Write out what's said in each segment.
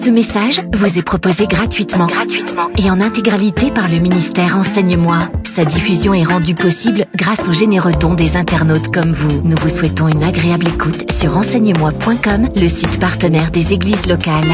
Ce message vous est proposé gratuitement et en intégralité par le ministère Enseigne-moi. Sa diffusion est rendue possible grâce aux généreux dons des internautes comme vous. Nous vous souhaitons une agréable écoute sur enseigne-moi.com, le site partenaire des églises locales.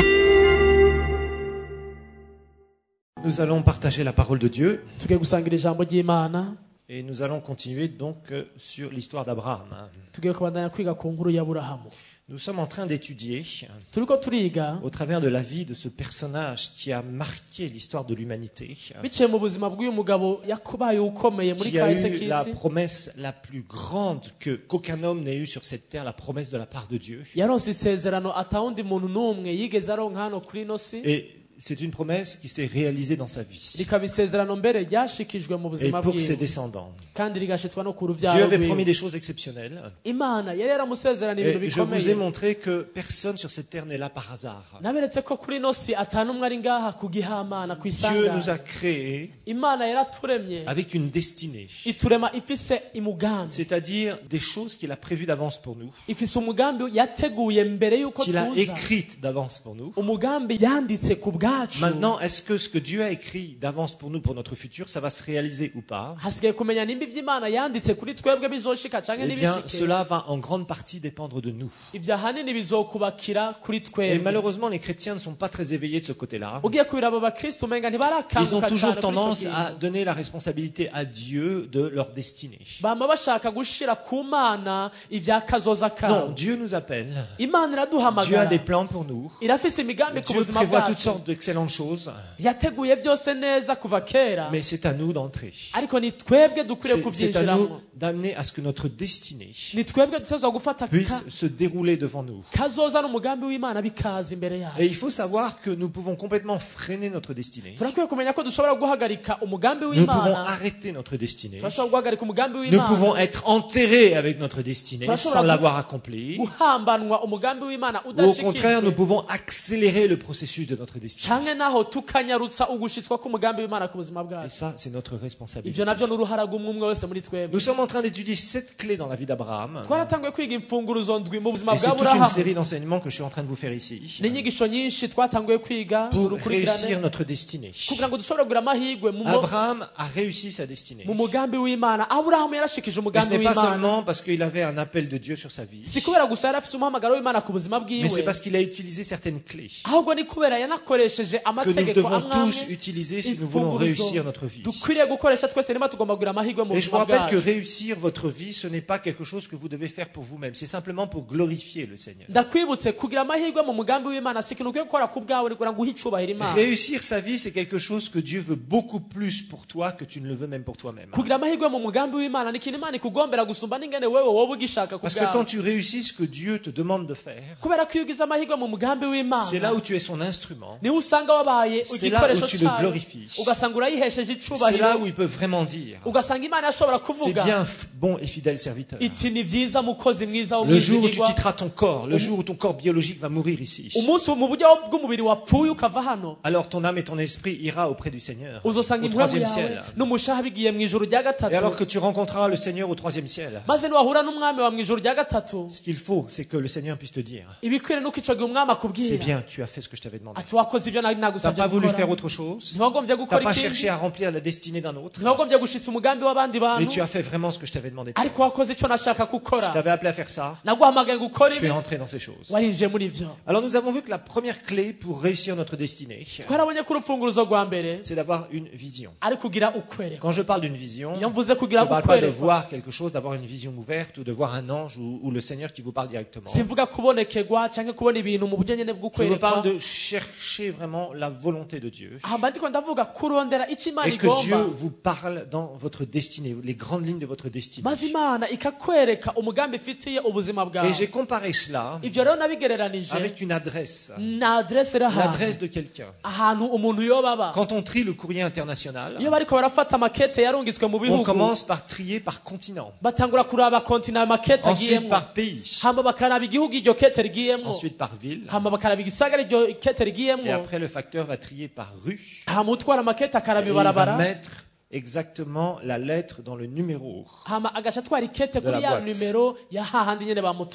Nous allons partager la parole de Dieu tugiye gusangira ijambo ry'Imana et nous allons continuer donc sur l'histoire d'Abraham. tugiye kubandanya kwiga ku nkuru ya Aburahamu. Nous sommes en train d'étudier turiko turiga au travers de la vie de ce personnage qui a marqué l'histoire de l'humanité, biciye mu buzima bw'uyu mugabo yakubaye ukomeye muri qui a kahise eu la k'isi, promesse la plus grande qu'aucun homme n'ait eue sur cette terre, la promesse de la part de Dieu. yaronse isezerano atawundi muntu n'umwe yigeze aronka hano kuri ino si, Et c'est une promesse qui s'est réalisée dans sa vie rikaba isezerano mbere ryashikijwe mu et buzima pour ses bwiwe descendants. kandi rigashitswa no ku Dieu ruvyaro avait promis rwiwe. des choses exceptionnelles. Imana yari yaramusezerana ibintu Et je vous ai bikomeye. montré que personne sur cette terre n'est là par hasard. naberetse ko kuri ino si atanumwe ari ngaha kugihamana Dieu nous a kwisanga. créés Imana yaraturemye avec une destinée, iturema ifise imugambi, c'est-à-dire des choses qu'il a prévues d'avance pour nous, ifise umugambi yateguye mbere yuko qu'il a tuza, écrites d'avance pour nous. umugambi yanditse ku bwacu. Maintenant, est-ce que ce que Dieu a écrit d'avance pour nous, pour notre futur, ça va se réaliser ou pas? hasigaye kumenya nimba ivy'Imana yanditse kuri twebwe bizoshika canke Eh bien, ntibishike. cela va en grande partie dépendre de nous. ivyo ahanini bizokubakira kuri Et twebwe. malheureusement, les chrétiens ne sont pas très éveillés de ce côté-là. ugiye kubiraba abakristo umenga Ils ont ntibarakanguka toujours cane kuri ico tendance à kintu. donner la responsabilité à Dieu de leur destinée. bama bashaka gushira ku Mana ivya kazoza Non, kabo. Dieu nous appelle. Imana Dieu a iraduhamagara, des plans pour nous. irafise imigambi ku Dieu buzima prévoit toutes bwacu, sortes d'excellentes choses, yateguye byose neza kuva kera, mais c'est à nous d'entrer. ariko ni twebwe dukwiriye C'est à nous kuvyinjiramo. d'amener à ce que notre destinée ni twebwe dutezwa gufata puisse se dérouler devant nous. kazoza n'umugambi w'Imana bikaza imbere Et yacu. il faut savoir que nous pouvons complètement freiner notre destinée. turakwiye kumenya ko dushobora guhagarika umugambi Nous pouvons w'Imana, arrêter notre destinée. turashobora guhagarika umugambi Nous pouvons w'Imana, être enterrés avec notre destinée sans l'avoir accomplie. guhambanwa umugambi w'Imana Ou au contraire, nous udashikijwe, pouvons accélérer le processus de notre destinée. canke naho tukanyarutsa ugushitswa k'umugambi w'Imana ku buzima Et bwacu. ça, c'est notre ivyo responsabilité. navyo ni uruhara rw'umwe wese muri twebwe. Nous sommes en train d'étudier 7 clés dans la vie d'Abraham. twaratanguye kwiga imfunguruzo ndwi mu buzima Et c'est bwa toute une Aburahamu. série d'enseignements que je suis en train de vous faire ici n'inyigisho nyinshi twatanguye kwiga mu pour réussir rukurikirane notre destinée. kugira ngo dushobore kugira amahirwe Abraham a réussi sa destinée. mu mugambi w'Imana. Aburahamu yarashikije Et ce umugambi n'est pas w'Imana, seulement parce qu'il avait un appel de Dieu sur sa vie, si kubera gusa yari afise umuhamagaro w'Imana ku buzima mais c'est bwiwe, parce qu'il a utilisé certaines clés ahubwo ni kubera yanakoresheje que nous amategeko devons amwe tous amwe utiliser si nous voulons réussir notre vie. dukwiriye gukoresha twese niba tugomba kugira amahirwe mu Et je vous buzima rappelle que bwacu. réussir votre vie, ce n'est pas quelque chose que vous devez faire pour vous-même, c'est simplement pour glorifier le Seigneur. ndakwibutse kugira amahirwe mu mugambi w'Imana si ikintu ukwiye gukora ku bwawe ni kugira ngo uhe icubahiro Imana. Réussir sa vie, c'est quelque chose que Dieu veut beaucoup plus pour toi que tu ne le veux même pour toi-même. kugira amahirwe mu mugambi w'Imana ni ikintu Imana ikugombera gusumba n'ingene wewe wowe ugishaka ku Parce que quand bwawe, tu réussis ce que Dieu te demande de faire, kubera ko iyo ugize amahirwe mu mugambi c'est là w'Imana où tu es son instrument. niho usanga wabaye C'est là où igikoresho tu le cyayo, glorifies. ugasanga urayihesheje C'est là icubahiro, où il peut vraiment dire, ugasanga Imana yashobora c'est kuvuga bien, bon et fidèle serviteur. iti ni vyiza mukozi mwiza Le jour où tu w'umwizigirwa. quitteras ton corps, le jour où ton corps biologique va mourir ici, umunsi mu buryo bw'umubiri wapfuye ukava hano, alors ton âme et ton esprit ira auprès du Seigneur, uzosanga au impwemu troisième yawe ciel. n'umushaha bigiye mu ijuru rya Et alors gatatu, que tu rencontreras le Seigneur au troisième ciel, maze niwahura n'umwami wa mu ijuru rya gatatu, ce qu'il faut, c'est que le Seigneur puisse te dire, ibikwiriye nuko ico gihe umwami c'est akubwira bien, tu as fait ce que je t'avais demandé. ati wakoze ivyo nari T'as nagusavye pas voulu faire gukora, autre chose, ntiwagombye t'as gukora pas ikindi, cherché à remplir la destinée d'un autre, ntiwagombye gushitsa umugambi w'abandi mais bantu, tu as fait vraiment ce que je t'avais demandé de faire. ariko wakoze ico nashaka Je gukora, t'avais appelé à faire ça, naguhamagaye gukora tu ibi, es entré dans ces choses. warinjiye muri ivyo. Alors nous avons vu que la première clé pour réussir notre destinée, twarabonye ko urufunguruzo rwa mbere c'est d'avoir une vision. ari kugira ukwereka. Quand je parle d'une vision, iyo mvuze je kugira ne parle pas de ukwerekwa, voir quelque chose, d'avoir une vision ouverte ou de voir un ange ou le Seigneur qui vous parle directement. simvuga kubonekerwa canke kubona ibintu mu buryo nyene Je vous bw'ukwerekwa, parle de chercher vraiment la volonté de Dieu ahamba ndiko ndavuga kurondera ico Imana et que Dieu igomba, vous parle dans votre destinée, les grandes lignes de votre destinée. maze Imana ikakwereka umugambi ifitiye ubuzima Et bwawe. j'ai comparé cela ivyo rero nabigereranije avec une adresse, na adresse iri ahantu, l'adresse de quelqu'un. ahantu umuntu yoba aba. Quand on trie le courrier international, iyo bariko barafata makete yarungitswe mu on bihugu, commence par trier par continent, batangura kuraba kontina makete ensuite agiyemwo, par pays, hama bakaraba igihugu iryo kete rigiyemwo, ensuite par ville, hama bakaraba igisagara iryo kete et rigiyemwo, après le facteur va trier par rue, hama utwara makete akaraba et il va ibarabara, mettre exactement la lettre dans le numéro. hama agaca atwara ikete De la kuri ya boîte. numero ya hahandi nyene bamutuma.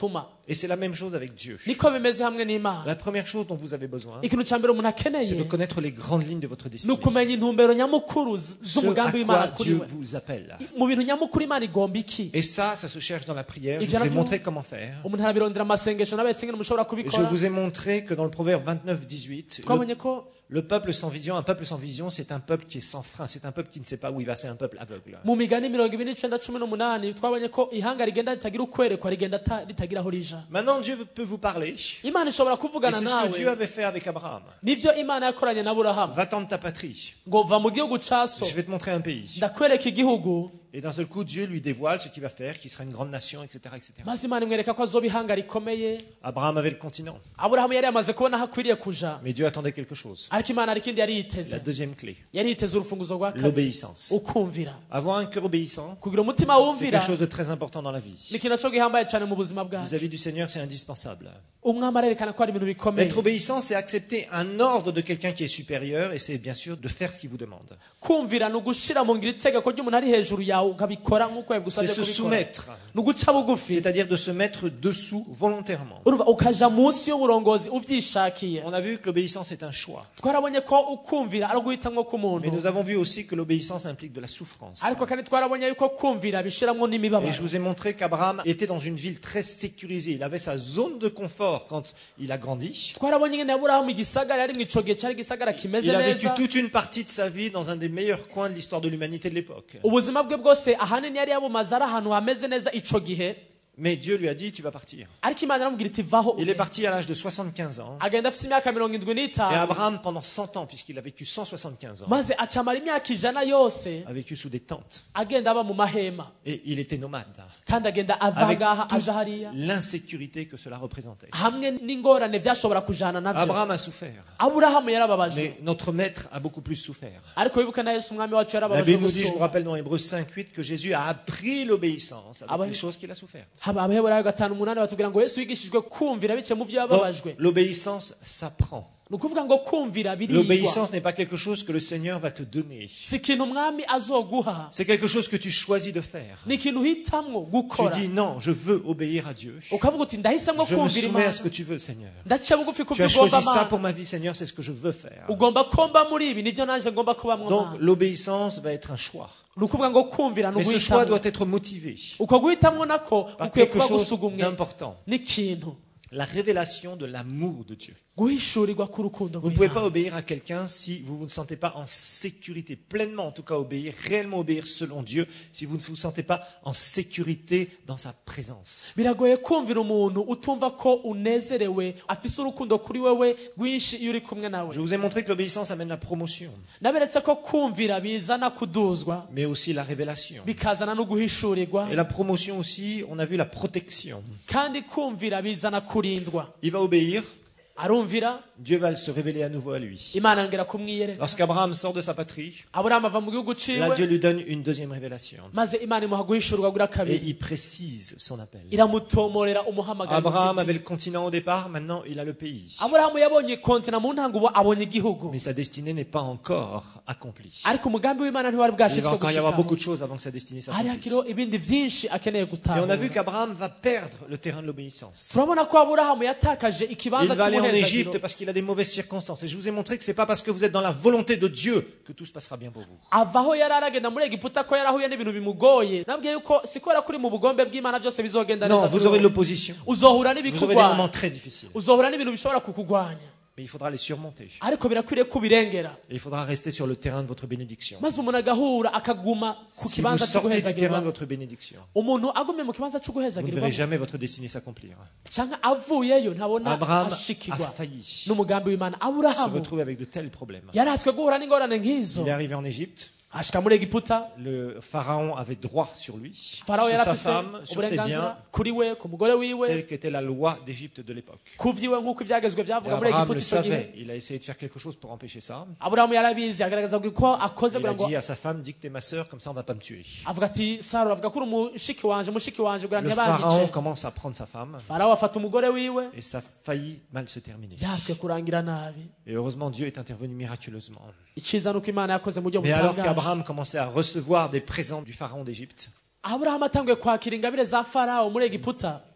Et c'est la même chose avec Dieu. niko bimeze hamwe n'Imana. La première chose dont vous avez besoin, Ikintu cya mbere umuntu c'est de akeneye connaître les grandes lignes de votre ni destinée. ukumenya intumbero nyamukuru Ce z'umugambi à w'Imana quoi kuri Dieu we. vous appelle. Mu bintu nyamukuru Imana igomba iki? Et ça se cherche dans la prière. Je Et vous ai bien, montré comment faire. umuntu arabirondera amasengesho n'abetse ngene mushobora Et je kubikora. vous ai montré que dans le proverbe 29-18, Twabonye ko le peuple sans vision, un peuple sans vision, c'est un peuple qui est sans frein. C'est un peuple qui ne sait pas où il va. C'est un peuple aveugle. mu migani 29:18 twabonye ko ihanga rigenda ritagira ukwerekwa rigenda ritagira aho rija. Maintenant, Dieu peut vous parler. Imana ishobora Et kuvugana c'est ce que Dieu nawe. avait fait avec Abraham. Nivyo Imana yakoranye na Aburahamu. Va-t'en de ta patrie. Ngo va mu gihugu ca so. Je vais te montrer un pays. Ndakwereka igihugu. Et d'un seul coup, Dieu lui dévoile ce qu'il va faire, qu'il sera une grande nation, etc., etc. Maze Imana imwereka ko azoba ihanga rikomeye. Abraham avait le continent. Aburahamu yari yamaze kubona aho akwiriye kuja. Mais Dieu attendait quelque chose. Ariko Imana hari ikindi yari La yiteze. deuxième clé, Yari yiteze urufunguzo rwa kabiri. l'obéissance. Ukumvira. Avoir un cœur obéissant, Kugira umutima c'est wumvira. quelque chose de très important dans la Ni vie. ikintu cyo gihambaye cyane mu buzima bwacu. Vis-à-vis du Seigneur, c'est indispensable. Umwami arerekana ko ari ibintu bikomeye. Être obéissant, c'est accepter un ordre de quelqu'un qui est supérieur, et c'est bien sûr de faire ce qu'il vous demande. Kumvira ni ugushira mu ngiro itegeko ry'umuntu ari hejuru yawe ukabikora nk'uko C'est yagusabye se kubikora. soumettre, Ni uguca bugufi. c'est-à-dire de se mettre dessous volontairement. Urumva ukaja munsi y'uburongozi uvyishakiye. On a vu que l'obéissance est un choix. Twarabonye ko ukumvira ari uguhitamwo Mais k'umuntu. nous avons vu aussi que l'obéissance implique de la souffrance. Ariko kandi twarabonye yuko kumvira bishiramwo Et je n'imibabaro. vous ai montré qu'Abraham était dans une ville très sécurisée. Il avait sa zone de confort quand il a grandi. Twarabonye ngene Aburahamu igisagara yari mwico gihe cari igisagara kimeze Il a vécu neza. toute une partie de sa vie dans un des meilleurs coins de l'histoire de l'humanité de l'époque. Ubuzima bwe bwose ahanini yari yabumaze ari ahantu hameze neza ico gihe. Mais Dieu lui a dit, tu vas partir. Ariko Imana aramubwira iti vaho. Il est parti à l'âge de 75 ans. Agenda afise imyaka 75. Et Abraham, pendant 100 ans, puisqu'il a vécu 175 ans, Maze acamara imyaka ijana yose a vécu sous des tentes. agenda aba mu mahema. Et il était nomade. Kandi agenda ava Avec ngaha toute aja hariya. l'insécurité que cela représentait. Hamwe n'ingorane vyashobora kujana navyo. Abraham a souffert. Aburahamu yarababajwe. Mais notre maître a beaucoup plus souffert. Ariko wibuke na Yesu umwami wacu La yarababajwe Bible nous dit, je vous gusumba. rappelle dans Hébreux 5:8, que Jésus a appris l'obéissance Ah bah, avec les choses qu'il a souffert. Abaheburayo 5:8 batubwira ngo Yesu yigishijwe kumvira bice mu vyo Donc, yababajwe. l'obéissance s'apprend. Ni ukuvuga ngo kumvira birigwa. L'obéissance n'est pas quelque chose que le Seigneur va te donner. Si ikintu umwami azoguha. C'est quelque chose que tu choisis de faire. Ni ikintu uhitamwo Tu gukora. dis non, je veux obéir à Dieu. Ukavuga uti ndahisamwo Je me kumvira soumets à Imana. ce que tu veux, Seigneur. Ndaciye bugufi ku Tu as byo ugomba choisi ça Mana. pour ma vie, Seigneur, c'est ce que je veux faire. Ugomba komba muri ibi nivyo nanje ngomba kubamwo Donc, Mana. l'obéissance va être un choix. Ni ukuvuga ngo kumvira ni Mais ce choix uguhitamwo. doit être motivé Uko guhitamwo nako par ukwiye quelque kuba chose gusugumwe d'important. n'ikintu. La révélation de l'amour de Dieu. Guhishurirwa k'urukundo Vous ne pouvez pas rw'Imana. obéir à quelqu'un si vous ne sentez pas en sécurité, pleinement en tout cas obéir, réellement obéir selon Dieu, si vous ne vous sentez pas en sécurité dans sa présence. Biragoye kumvira umuntu utumva ko unezerewe afise urukundo kuri wewe rwinshi iyo uri kumwe nawe. Je vous ai montré que l'obéissance amène la promotion, Naberetse ko kumvira bizana kuduzwa mais aussi la révélation. bikazana no guhishurirwa Et la promotion aussi, on a vu la protection. kandi kumvira bizana kurindwa. Il va obéir, Arumvira Dieu va se révéler à nouveau à lui. Imana yongera kumwiyereka. Lorsqu'Abraham sort de sa patrie, Aburahamu ava mu gihugu là ciwe Dieu lui donne une deuxième révélation. maze Imana imuha guhishurwa gura Et kabiri. il précise son appel. Iramutomorera umuhamagaro. Abraham avait le continent au départ, maintenant il a le pays. Aburahamu yabonye kontina mu ntango ubu abonye igihugu. Mais sa destinée n'est pas encore accomplie. Ariko umugambi w'Imana ntiwari Il va bwashitswe encore y avoir gushikaho. beaucoup de choses avant que sa destinée Hari s'accomplisse. hakiriho ibindi vyinshi akeneye Et on a gutahura. vu qu'Abraham va perdre le terrain de l'obéissance. Turabona ko Aburahamu yatakaje Il ikibanza va aller en cy'umuhezagiro. Égypte parce qu'il a des mauvaises circonstances. Et je vous ai montré que c'est pas parce que vous êtes dans la volonté de Dieu que tout se passera bien pour vous. Avaho yari aragenda muri Egiputa ko yarahuye n'ibintu bimugoye. Nabwiye yuko si kubera kuri mu bugombe bw'Imana byose bizogenda Non, neza. vous aurez de l'opposition. Uzohura Vous aurez des n'ibikugwanya. moments très difficiles. Uzohura n'ibintu bishobora kukugwanya. Mais il faudra les surmonter. Ariko birakwiriye kubirengera. Et il faudra rester sur le terrain de votre bénédiction. Maze umuntu agahura akaguma ku Si vous kibanza sortez du terrain de cy'uguhezagirwa. votre bénédiction, Umuntu agumye mu kibanza vous ne verrez cy'uguhezagirwa. jamais votre destinée s'accomplir. Canke avuyeyo ntabona Abraham a ashikirwa failli n'umugambi w'Imana. se Aburahamu retrouver avec de tels problèmes. yaratswe guhura n'ingorane nk'izo. Il est arrivé en Égypte. Ashika muri Egiputa. Le pharaon avait droit sur lui, Farao sur sa yarafise femme, sur ses biens, uburenganzira kuri we ku mugore wiwe. telle qu'était la loi d'Égypte de l'époque. Ku vyiwe nk'uko ivyagezwe Et vyavuga muri Abraham Egiputa le ico gihe. savait, il a essayé de faire quelque chose pour empêcher ça. Aburahamu yarabizi agaragaza ko akoze Il kugira a ngo dit à sa femme, dis que t'es ma sœur, comme ça on va pas me tuer. avuga ati Sara avuga ko uri mushiki wanje kugira Le ntibanyice. pharaon commence à prendre sa femme Farao afata umugore wiwe et ça a failli mal se terminer. vyatswe kurangira nabi. Et heureusement Dieu est intervenu miraculeusement. Iciza nuko Imana yakoze mu buryo Mais alors butangaje. qu'Abraham commençait à recevoir des présents du pharaon d'Égypte, Aburahamu atanguye kwakira ingabire za Farao muri Egiputa.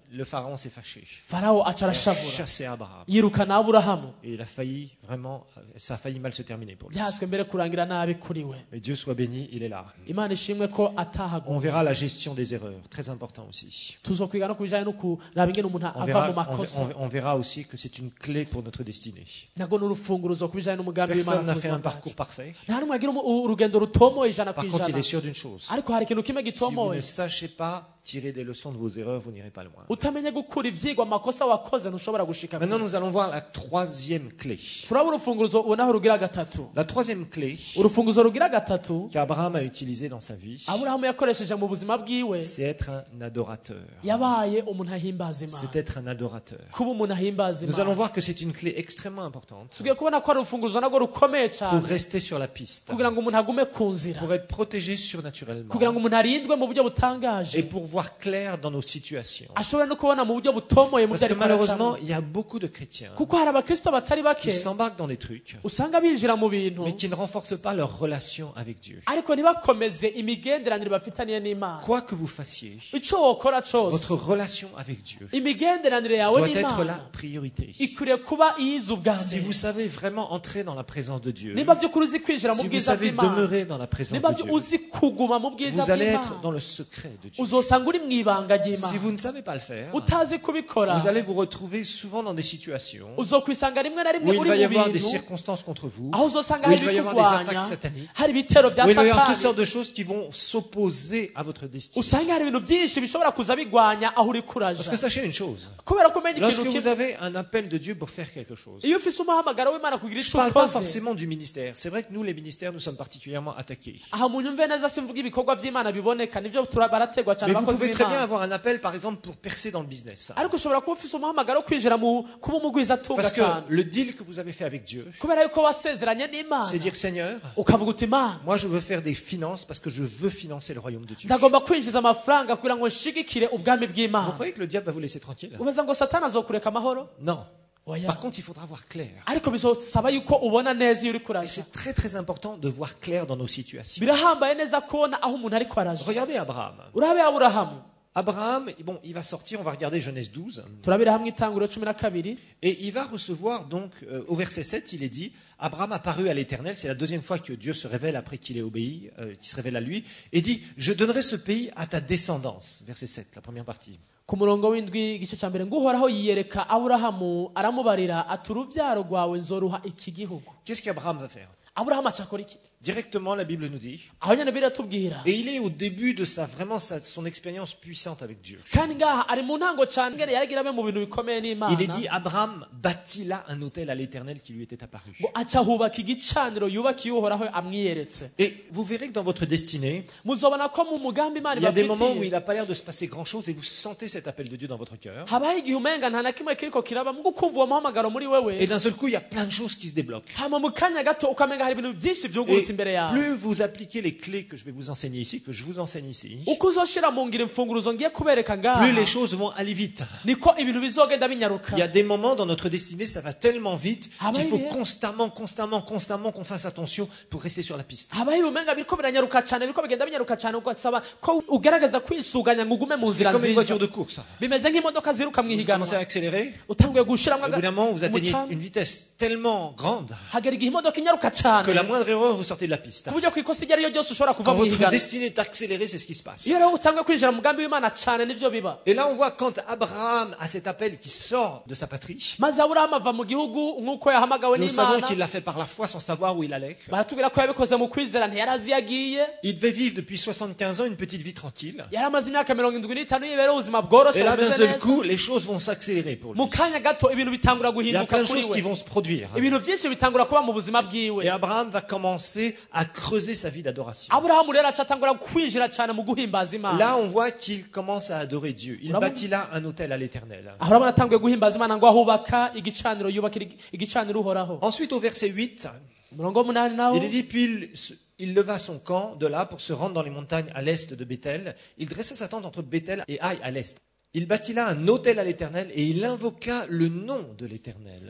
le pharaon s'est fâché. farawo aca Il a arashavura chassé Abraham. yirukana aburahamu Et il a failli vraiment, ça a failli mal se terminer pour lui. byahatswe mbere kurangira nabi kuri we Mais Dieu soit béni, il est là. imana ishimwe ko On atahaguye verra la gestion des erreurs, très important aussi. tuzokwiga no ku bijanye no kuraba ingene umuntu On ava verra, mu makosa on verra aussi que c'est une clé pour notre destinée. nabwo ni urufunguruzo ku bijanye n'umugambi Personne w'imana n'a ku fait buzima un bwacu. parcours parfait. nta n'umwe agira urugendo rutomoye ijana ku Par contre, il ijana est sûr d'une chose. ariko hari ikintu kimwe Si vous gitomoye ne sachez pas tirer des leçons de vos erreurs, vous n'irez pas loin. utamenye gukura ivyigwa amakosa wakoze ntushobora gushika kure. Maintenant, nous allons voir la troisième clé. turaba urufunguruzo ubonaho rugira gatatu La troisième clé urufunguruzo rugira gatatu qu'Abraham a utilisée dans sa vie, aburahamu yakoresheje mu buzima bwiwe c'est être un adorateur. yabaye umuntu ahimbaza imana C'est être un adorateur. kuba umuntu ahimbaza Nous allons imana voir que c'est une clé extrêmement importante tugiye kubona ko ari urufunguruzo nabwo rukomeye pour cyane rester sur la piste, kugira ngo umuntu agume ku nzira pour être protégé surnaturellement kugira ngo umuntu arindwe mu buryo butangaje et pour voir clair dans nos situations. ashobora no kubona mu buryo butomoye mu Parce byo que ariko aracamo. malheureusement, il y a beaucoup de chrétiens kuko hari abakristo batari bake qui s'embarquent dans des trucs, usanga binjira mu bintu mais qui ne renforcent pas leur relation avec Dieu. ariko ntibakomeze imigenderanire bafitaniye n'imana Quoi que vous fassiez, icyo wokora cyose votre relation avec Dieu imigenderanire yawe doit être la n'imana priorité. ikwiriye kuba iyiza ubwa Si mbere vous savez vraiment entrer dans la présence de Dieu, niba by'ukuri uzi kwinjira mu si vous bwiza savez bw'imana demeurer dans la présence niba de Dieu, uzi kuguma mu bwiza vous allez être bw'imana dans le secret de Dieu. uzosanga uri mu ibanga Si ry'imana vous ne savez pas le faire, utazi kubikora vous allez vous retrouver souvent dans des situations uzokwisanga rimwe na où rimwe il uri va y mu avoir des bintu circonstances contre vous, aho uzosanga où hari il va y avoir des ibikurwanya attaques sataniques, hari ibitero bya où il va y avoir toutes satani sortes de choses qui vont s'opposer à votre destinée. usanga hari ibintu byinshi bishobora kuza bigwanya aho uri Parce que kuraja sachez une chose, kubera ko umenya lorsque ikintu vous kimwe avez un appel de Dieu pour faire quelque chose, iyo ufise umuhamagaro w'imana kugira je ne icyo parle pas ukoze forcément du ministère. C'est vrai que nous, les ministères, nous sommes particulièrement attaqués. aha mu nyumve neza simvuga ibikorwa by'imana biboneka nivyo barategwa cyane Mais vous abakozi pouvez très bien b'imana avoir un appel, par exemple, pour percer dans le business. ariko ushobora kuba ufise umuhamagaro wo kwinjira mu kuba umugwizatunga Parce que cyane le deal que vous avez fait avec Dieu, kubera yuko wasezeranye n'imana c'est dire, Seigneur, ukavuga uti imana moi je veux faire des finances parce que je veux financer le royaume de Dieu. ndagomba kwinjiza amafaranga kugira ngo nshigikire ubwami Vous bw'imana croyez que le diable va vous laisser tranquille? ubaza ngo satani azokureka amahoro Non. oya Par contre, il faudra voir clair. ariko bizosaba yuko ubona neza iyo uri Et kuraja c'est très très important de voir clair dans nos situations. birahambaye neza kubona aho umuntu ariko araja Regardez Abraham. urabe aburahamu Abraham, bon, il va sortir, on va regarder Genèse 12, turabira hamwe itanguriro 12 et il va recevoir donc, au verset 7, il est dit, Abraham apparut à l'Éternel, c'est la deuxième fois que Dieu se révèle après qu'il ait obéi, qu'il se révèle à lui, et dit, je donnerai ce pays à ta descendance. Verset 7, la première partie. ku murongo w'indwi igice cya mbere ngo uhoraho yiyereka aburahamu aramubarira ati urubyaro rwawe nzoruha iki gihugu Qu'est-ce qu'Abraham va faire? aburahamu acakora iki Directement, la Bible nous dit, aho nyine biratubwira et il est au début de son expérience puissante avec Dieu. kandi ngaha ari mu ntango cyane ngene yaragira abe mu bintu bikomeye n'imana Il est dit, Abraham bâtit là un autel à l'Éternel qui lui était apparu. ngo aca hubaka igicaniro yubakiye uhoraho amwiyeretse Et vous verrez que dans votre destinée, muzobona ko mu mugambi imana il y a des moments où il ibafitiye n'a pas l'air de se passer grand-chose et vous sentez cet appel de Dieu dans votre cœur. habaho igihe umenga nta na kimwe kiriko kiraba mu gukumva uwo muhamagaro muri wewe Et d'un seul coup, il y a plein de choses qui se débloquent. hama mu kanya gato ukamenga hari ibintu byinshi Et vyugurutse imbere yawe plus vous appliquez les clés que je vais vous enseigner ici, que je vous enseigne ici, uko uzoshira mu ngiro imfunguruzo ngiye kubereka plus les ngaha choses vont aller vite. niko ibintu bizogenda binyaruka Il y a des moments dans notre destinée, ça va tellement vite Ah qu'il bah, faut il est- constamment qu'on fasse attention pour rester sur la piste. habaho ibimenga biriko biranyaruka cyane biriko bigenda binyaruka cyane ugasaba ko ugaragaza kwisuganya ngo ugume mu C'est nzira comme une voiture nziza de course. bimeze nk'imodoka ziruka mu Vous ihiganwa commencez à accélérer, utanguye gushiramwo au bout d'un moment, vous atteignez umucanga une vitesse tellement grande hagera igihe imodoka inyaruka que la cyane moindre erreur, vous sortez de la piste. ku buryo ku ikosa iryo ari ryo ryose ushobora kuva Quand mu votre ihiganwa destinée est accélérée, c'est ce qui se passe. iyo rero utanguye kwinjira mu mugambi w'imana cyane nivyo biba Et là, on voit quand Abraham a cet appel qui sort de sa patrie, maze aburahamu ava mu gihugu nk'uko yahamagawe nous savons n'imana qu'il l'a fait par la foi sans savoir où il allait. baratubwira ko yabikoze mu kwizera ntiyari azi iyo agiye Il devait vivre depuis 75 ans une petite vie tranquille. yari amaze imyaka 75 yibereye ubuzima bworoshe Et là, d'un bumeze seul neza coup, les choses vont s'accélérer pour lui. mu kanya gato ibintu bitangura Il y a guhinduka plein de kuri choses qui we vont se produire. ibintu byinshi bitangura kuba mu buzima bwiwe Et Abraham va commencer à creuser sa vie d'adoration. aburahamu rero aca atangura kwinjira cyane mu guhimbaza imana Là, on voit qu'il commence à adorer Dieu. Il Bravo. bâtit là un autel à l'Éternel. aho urabona atanguye guhimbaza imana ngo ahubaka igicaniro yubakira igicaniro uhoraho Ensuite, au verset 8, umurongo w'umunani nawo il est dit, puis il leva son camp de là pour se rendre dans les montagnes à l'est de Bethel. Il dressa sa tente entre Bethel et Aï à l'est. Il bâtit là un autel à l'Éternel et il invoqua le nom de l'Éternel.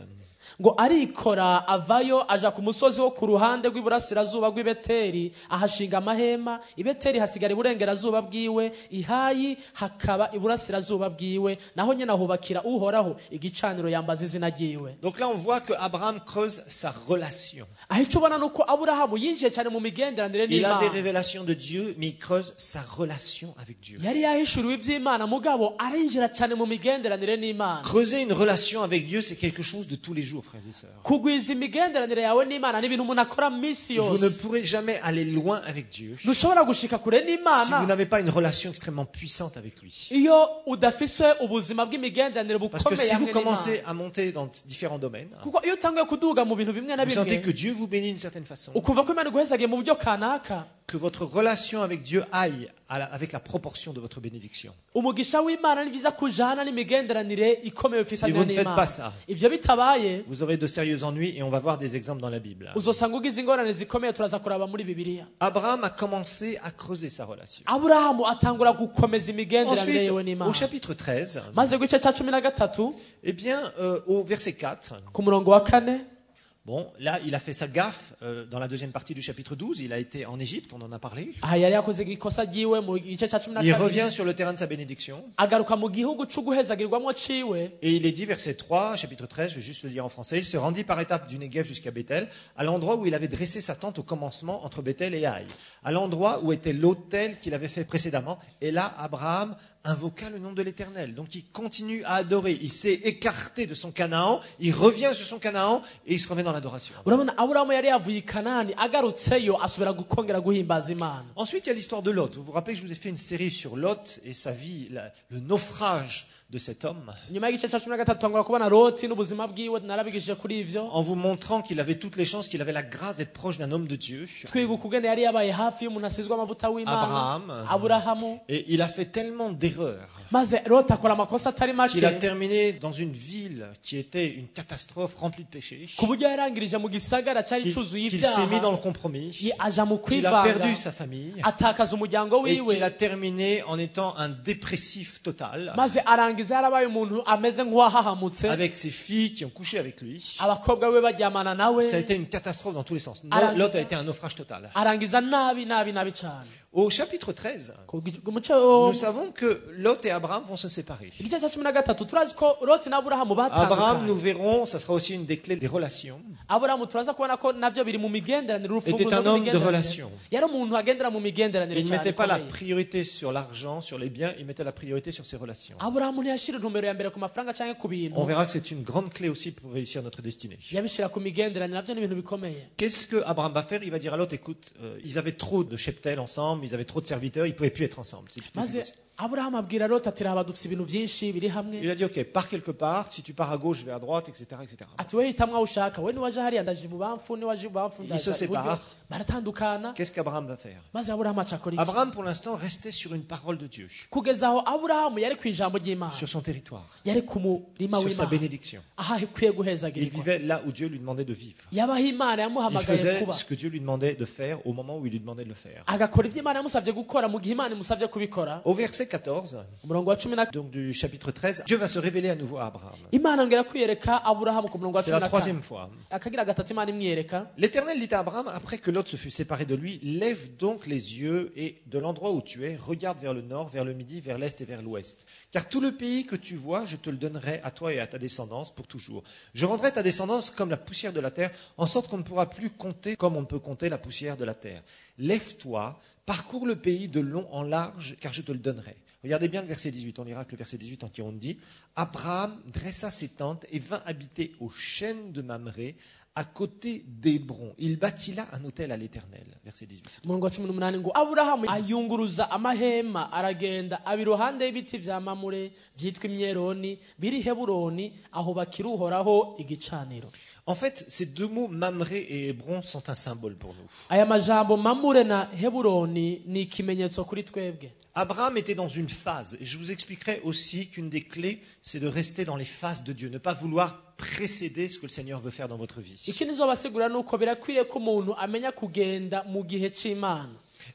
ngo arikora avayo aja ku musozi wo ku ruhande rw'iburasirazuba rw'ibeteri ahashinga amahema ibeteri hasigara iburengerazuba bwiwe ihayi hakaba iburasirazuba bwiwe naho nyene ahubakira uhoraho igicaniro yambaza izina ryiwe. Donc là, on voit que Abraham creuse sa relation. aho ico ubona nuko aburahamu yinjiye cyane mu migenderanire Il a des n'imana révélations de Dieu, mais il creuse sa relation avec Dieu. yari yahishuriwe ivy'imana mugabo arinjira cyane mu migenderanire n'imana. Creuser une relation avec Dieu, c'est quelque chose de tous les jours, frères et sœurs. kugwiza imigenderanire yawe n'imana n'ibintu umuntu akora misi Vous ne yose. pourrez jamais aller loin avec Dieu ntushobora gushika kure si vous n'imana n'avez pas une relation extrêmement puissante avec lui. iyo udafise ubuzima bw'imigenderanire Parce que bukomeye si vous hamwe commencez n'imana. à monter dans différents domaines, kuko iyo utanguye kuduga mu bintu bimwe na vous sentez bimwe que Dieu vous bénit d'une certaine façon, ukumva ko imana iguhezagiye mu buryo kanaka, que votre relation avec Dieu aille avec la proportion de votre bénédiction. umugisha w'imana ni byiza kujana n'imigenderanire ikomeye Si ufitanye vous ne faites n'imana. pas ça, ivyo bitabaye vous aurez de sérieux ennuis et on va voir des exemples dans la Bible. uzosanga ugize ingorane zikomeye turaza kuraba muri bibiliya. Abraham a commencé à creuser sa relation. aburahamu atangura gukomeza imigenderanire Ensuite, yewe au n'imana. chapitre 13, maze ku gice cya 13 eh bien, au verset 4, ku murongo wa 4 bon, là, il a fait sa gaffe dans la deuxième partie du chapitre 12. Il a été en Égypte, on en a parlé. aha yari yakoze ikosa ryiwe mu gice cya Il 12 revient sur le terrain de sa bénédiction. agaruka mu gihugu c'uguhezagirwamo ciwe. Et il est dit, verset 3, chapitre 13, je vais juste le lire en français. Il se rendit par étapes du Negev jusqu'à Bethel, à l'endroit où il avait dressé sa tente au commencement entre Bethel et Haï, à l'endroit où était l'autel qu'il avait fait précédemment. Et là, Abraham invoqua le nom de l'Éternel. Donc il continue à adorer. Il s'est écarté de son Canaan, il revient sur son Canaan et il se remet dans l'adoration. urabona aburahamu yari yavuye i kanani agarutseyo asubira gukongera guhimbaza imana. Ensuite, il y a l'histoire de Lot. Vous vous rappelez que je vous ai fait une série sur Lot et sa vie, le naufrage de cet homme, nyuma y'igice cya 13 tangura kubona loti n'ubuzima bwiwe narabigishije kuri ivyo en vous montrant qu'il avait toutes les chances, qu'il avait la grâce d'être proche d'un homme de Dieu. twiga ukugene yari yabaye hafi y'umuntu asizwe amavuta w'imana Abraham. aburahamu. Et il a fait tellement d'erreurs maze loti akora amakosa atari qu'il a make terminé dans une ville qui était une catastrophe remplie de péchés, ku buryo yarangirije mu gisagara cyari qu'il cyuzuye qu'il s'est mis dans ibyaha le compromis, aja mu qu'il a perdu kwivanga sa famille atakaza umuryango et qu'il a wiwe terminé en étant un dépressif total maze arangiza yarabaye umuntu ameze nk'uwahahamutse avec ses filles qui ont couché avec lui. abakobwa we baryamana nawe Ça a été une catastrophe dans tous les sens. Lot a été un naufrage total. arangiza nabi cyane. Au chapitre 13, Ku muce nous savons que Lot et Abraham vont se séparer. igice cya 13 turazi ko loti n'aburahamu Abraham, nous batandukanye. verrons, ça sera aussi une des clés des relations, aburahamu turaza kubona ko navyo biri mu migenderanire était un homme de rw'imigenderanire. relation. yari umuntu agendera mu migenderanire Il ne cyane mettait pas la ikomeye. priorité sur l'argent, sur les biens, il mettait la priorité sur ses relations. aburahamu ntiyashira intumbero ya mbere ku mafaranga cyangwa ku bintu, On verra que c'est une grande clé aussi pour réussir notre destinée. yabishira ku migenderanire navyo ni ibintu bikomeye. Qu'est-ce que Abraham va faire? Il va dire à Lot, écoute, ils avaient trop de cheptel ensemble, ils avaient trop de serviteurs, ils ne pouvaient plus être ensemble. C'est plus maze possible. aburahamu abwira loti ati raba dufite ibintu byinshi biri hamwe, Il a dit, ok, pars quelque part, si tu pars à gauche, je vais à droite, etc. etc. ati we hitamwo aho ushaka, we niwaje hariya ndaje ibubamfu, niwaje ibubamfu Ils se ndaje iburyo. séparent. baratandukana. Qu'est-ce qu'Abraham va faire? maze aburahamu aca akora iki? Abraham, pour l'instant, restait sur une parole de Dieu, kugeza aho aburahamu yari ku ijambo ry'imana, sur son territoire, yari ku murima sur sa w'imana bénédiction. aho akwiye Il guhezagirirwa. vivait là où Dieu lui demandait de vivre. yabaho imana Il yamuhamagaye faisait kuba, ce que Dieu lui demandait de faire au moment où il lui demandait de le faire. agakora ibyo imana yamusabye gukora mu gihe imana imusabye kubikora. Au verset 14, umurongo wa 10 donc du chapitre 13, Dieu va se révéler à nouveau à Abraham. imana ngera kwiyereka aburahamu ku murongo wa C'est la 15 troisième fois. akagira gatatu imana imwiyereka. L'Éternel dit à Abraham, après que Lot se fut séparé de lui, lève donc les yeux et de l'endroit où tu es, regarde vers le nord, vers le midi, vers l'est et vers l'ouest. Car tout le pays que tu vois, je te le donnerai à toi et à ta descendance pour toujours. Je rendrai ta descendance comme la poussière de la terre, en sorte qu'on ne pourra plus compter comme on ne peut compter la poussière de la terre. Lève-toi, parcours le pays de long en large, car je te le donnerai. Regardez bien le verset 18, on lira que le verset 18 en qui on dit « Abraham dressa ses tentes et vint habiter aux chênes de Mamré, à côté d'Hébron. Il bâtit là un autel à l'Éternel. » Verset 18. umurongo wa 18 ngo aburahamu ayunguruza amahema aragenda aba iruhande y'ibiti vya mamure vyitwa imyeroni biri heburoni ahubakira uhoraho igicaniro. En fait, ces deux mots, Mamré et Hébron, sont un symbole pour nous. aya majambo mamure na heburoni ni ikimenyetso kuri twebwe. Abraham était dans une phase, et je vous expliquerai aussi qu'une des clés, c'est de rester dans les phases de Dieu, ne pas vouloir précéder ce que le Seigneur veut faire dans votre vie. ikindi nzobasigura nuko birakwiriye ko umuntu amenya kugenda mu gihe c'imana.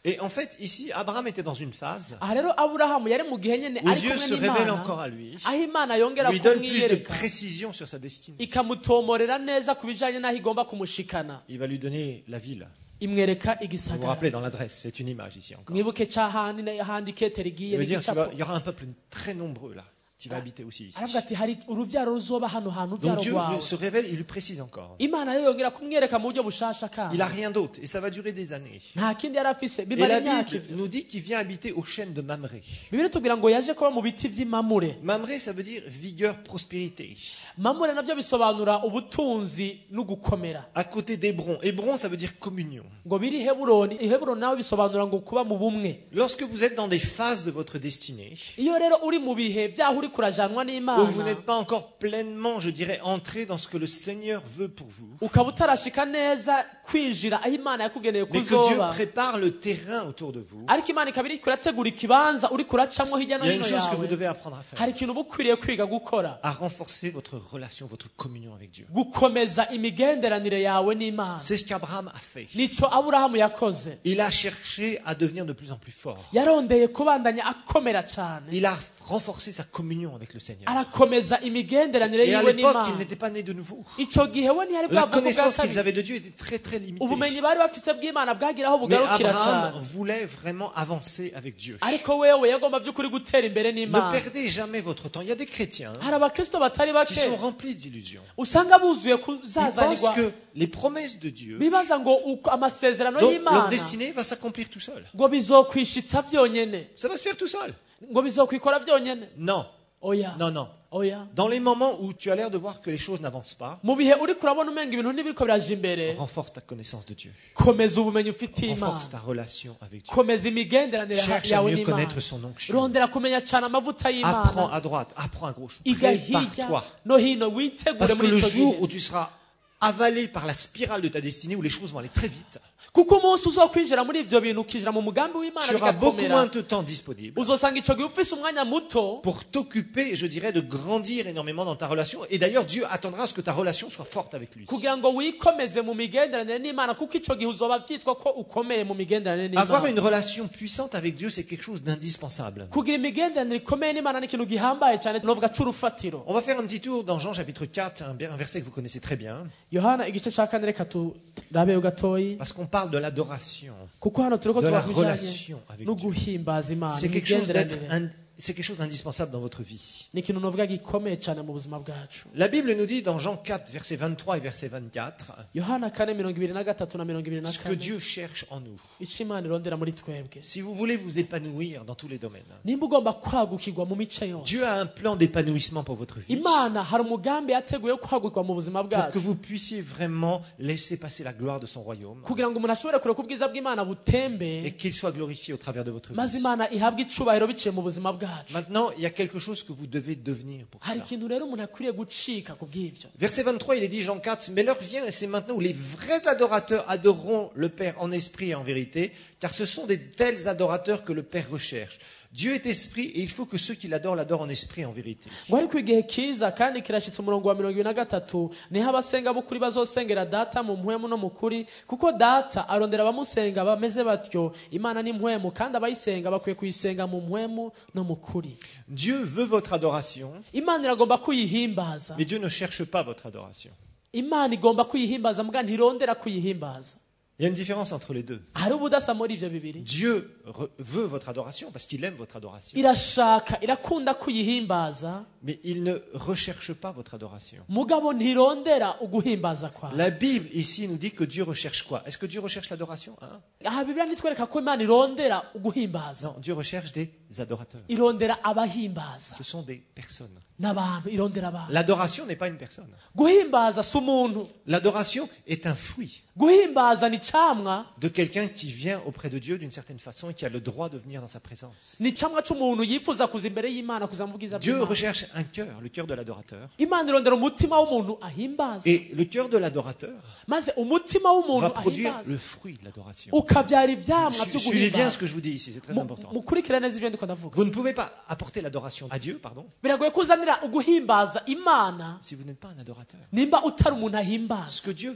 Et en fait, ici, Abraham était dans une phase aha rero aburahamu yari mu gihe nyene où ari Dieu kumwe se révèle n'imana encore à lui, aho imana yongera lui donne plus de kumwiyereka précision sur sa destinée. ikamutomorera neza ku bijanye n'aho igomba kumushikana Il va lui donner la ville. imwereka Vous vous igisagara rappelez dans l'adresse, c'est une image ici encore. mwibuke ahandi keteri Il igiye veut dire n'igicapo il y aura un peuple très nombreux là, qui va habiter aussi ici. aravuga ati hari uruvyaro ruzoba hano hantu Donc uruvyaro Dieu rwawe se révèle, il lui précise encore. imana rero yongera kumwereka mu buryo bushasha Il a kandi rien d'autre et ça va durer des années. nta kindi yari afise Et bimara la imyaka Bible ivyo nous dit qu'il vient habiter aux chênes de Mamré. bibiri tubwira ngo yaje kuba mu biti vy'imamure Mamré, ça veut dire vigueur, prospérité. mamure navyo bisobanura ubutunzi n'ugukomera À côté d'Hébron. Hébron, ça veut dire communion. ngo biri heburoni iheburoni nawe bisobanura ngo kuba mu bumwe Lorsque vous êtes dans des phases de votre destinée, iyo rero uri mu bihe vyaho uri kurajanwa où vous n'imana n'êtes pas encore pleinement, je dirais, entré dans ce que le Seigneur veut pour vous, ukaba utarashika neza kwinjira aho imana yakugeneye mais que Dieu kuzoba prépare le terrain autour de vous, ariko imana ikaba iriko irategura ikibanza uri kuracamwo hirya no il y a une hino chose que vous yawe devez apprendre à hari faire, ikintu uba ukwiriye kwiga gukora à renforcer votre relation, votre communion avec Dieu. gukomeza imigenderanire yawe n'imana C'est ce qu'Abraham a fait. nico aburahamu yakoze Il a cherché à devenir de plus en plus fort. yarondeye kubandanya akomera cane Il a renforcé sa communion avec le Seigneur. arakomeza imigenderanire Et à yiwe l'époque, n'imana il n'était pas né de nouveau. ico gihe we ntiyari La bwavuga ubwa connaissance qu'ils kabiri avaient de Dieu était très très limitée. ubumenyi bari bafise bw'imana bwagira aho Mais bugarukira Abraham cane voulait vraiment avancer avec Dieu. ariko wewe yagomba vy'ukuri gutera imbere Ne n'imana perdez jamais votre temps. Il y a des chrétiens hari abakristo batari qui bake sont remplis d'illusions. usanga buzuye Ils pensent kuzazanirwa que les promesses de Dieu, bibaza ngo amasezerano leur y'imana destinée va s'accomplir tout seul. ngo bizokwishitsa vyonyene Ça va se faire tout seul. ngo bizokwikora vyonyene Non, oya non, non. oya Dans les moments où tu as l'air de voir que les choses n'avancent pas, mu bihe uri kurabona umenga ibintu ntibiriko biraja imbere renforce ta connaissance de Dieu. komeza ubumenyi ufitiye imana Renforce ta relation avec Dieu. komeza imigenderanire Cherche à yawe mieux n'imana connaître son onction. rondera kumenya cane amavuta Apprends y'imana à droite, apprends à gauche. iga Prépare-toi. hirya no hino witegure Parce que muri le ico jour gihe où tu seras avalé par la spirale de ta destinée, où les choses vont aller très vite, kuko umunsi uzokwinjira muri ivyo bintu ukinjira mu mugambi w'imana tu auras beaucoup moins bigakomera de temps disponible uzosanga ico gihe ufise umwanya muto pour t'occuper, je dirais, de grandir énormément dans ta relation. Et d'ailleurs, Dieu attendra à ce que ta relation soit forte avec lui. kugira ngo wikomeze mu migenderanire n'imana kuko ico gihe uzoba vyitwa ko ukomeye mu migenderanire Avoir n'imana une relation puissante avec Dieu, c'est quelque chose d'indispensable. kugira imigenderanire ikomeye n'imana ni ikintu gihambaye cane novuga c'urufatiro On va faire un petit tour dans Jean chapitre 4, un verset que vous connaissez très bien, yohana igice ca kane reka turabeyo gatoyi parce qu'on parle de l'adoration. kuko hano turiko De la tuba kubijanye relation avec no Dieu. guhimbaza imana C'est quelque chose imigenderanire c'est quelque chose d'indispensable dans votre vie. ni ikintu novuga gikomeye cane mu buzima bwacu La Bible nous dit dans Jean 4, verset 23 et verset 24, yohana kane 23 na 24 ce que Dieu cherche en nous. ico imana irondera muri twebwe Si vous voulez vous épanouir dans tous les domaines, nimba ugomba kwagukirwa mu mice Dieu yose a un plan d'épanouissement pour votre vie, imana hari umugambi yateguye wo kwagukirwa mu buzima pour que bwacu vous puissiez vraiment laisser passer la gloire de son royaume kugira ngo umuntu ashobore kureka ubwiza bw'imana butembe et qu'il soit glorifié au travers de votre maze vie. imana ihabwe icubahiro biciye mu buzima bwacu Maintenant, il y a quelque chose que vous devez devenir pour hari ça. ikintu rero umuntu akwiriye gucika ku bw'ivyo Verset 23, il est dit, Jean 4, mais l'heure vient et c'est maintenant où les vrais adorateurs adoreront le Père en esprit et en vérité, car ce sont des tels adorateurs que le Père recherche. Dieu est esprit et il faut que ceux qui l'adorent l'adorent en esprit et en vérité. ngo ariko igihe kiza kandi kirashitse umurongo wa 23 niho abasenga b'ukuri bazosengera data mu mpwemu no mu kuri kuko data arondera abamusenga bameze batyo imana ni mpwemu kandi abayisenga bakwiye kuyisenga mu mpwemu no mu kuri Dieu veut votre adoration, imana iragomba kuyihimbaza mais Dieu ne cherche pas votre adoration. imana igomba kuyihimbaza mbwa ntirondera kuyihimbaza Il y a une différence entre les deux. hari ubudasa muri ivyo bibiri Dieu veut votre adoration parce qu'il aime votre adoration, irashaka irakunda kuyihimbaza mais il ne recherche pas votre adoration. mugabo ntirondera uguhimbaza kwawe La Bible ici nous dit que Dieu recherche quoi? Est-ce que Dieu recherche l'adoration, hein? aha bibiliya nitwereka ko imana irondera uguhimbaza Non, Dieu recherche des adorateurs. irondera abahimbaza Ce sont des personnes. n'abantu irondera abantu L'adoration n'est pas une personne. guhimbaza si umuntu L'adoration est un fruit guhimbaza ni camwa de quelqu'un qui vient auprès de Dieu d'une certaine façon et qui a le droit de venir dans sa présence. ni camwa c'umuntu yifuza kuza imbere y'imana kuza mu bwiza Dieu bw'imana recherche un cœur, le cœur de l'adorateur. imana irondera umutima w'umuntu ahimbaza Et le cœur de l'adorateur maze umutima va w'umuntu produire ahimbaza le fruit de l'adoration. ukabyara ivyamwa vyo Suivez bien guhimbaza ce que je vous dis ici, c'est très important. mukurikira neza ivyo ndiko ndavuga Vous ne pouvez pas apporter l'adoration à Dieu, pardon, biragoye kuzanira uguhimbaza imana si vous n'êtes pas un adorateur. nimba utari umuntu Ce ahimbaza que Dieu veut,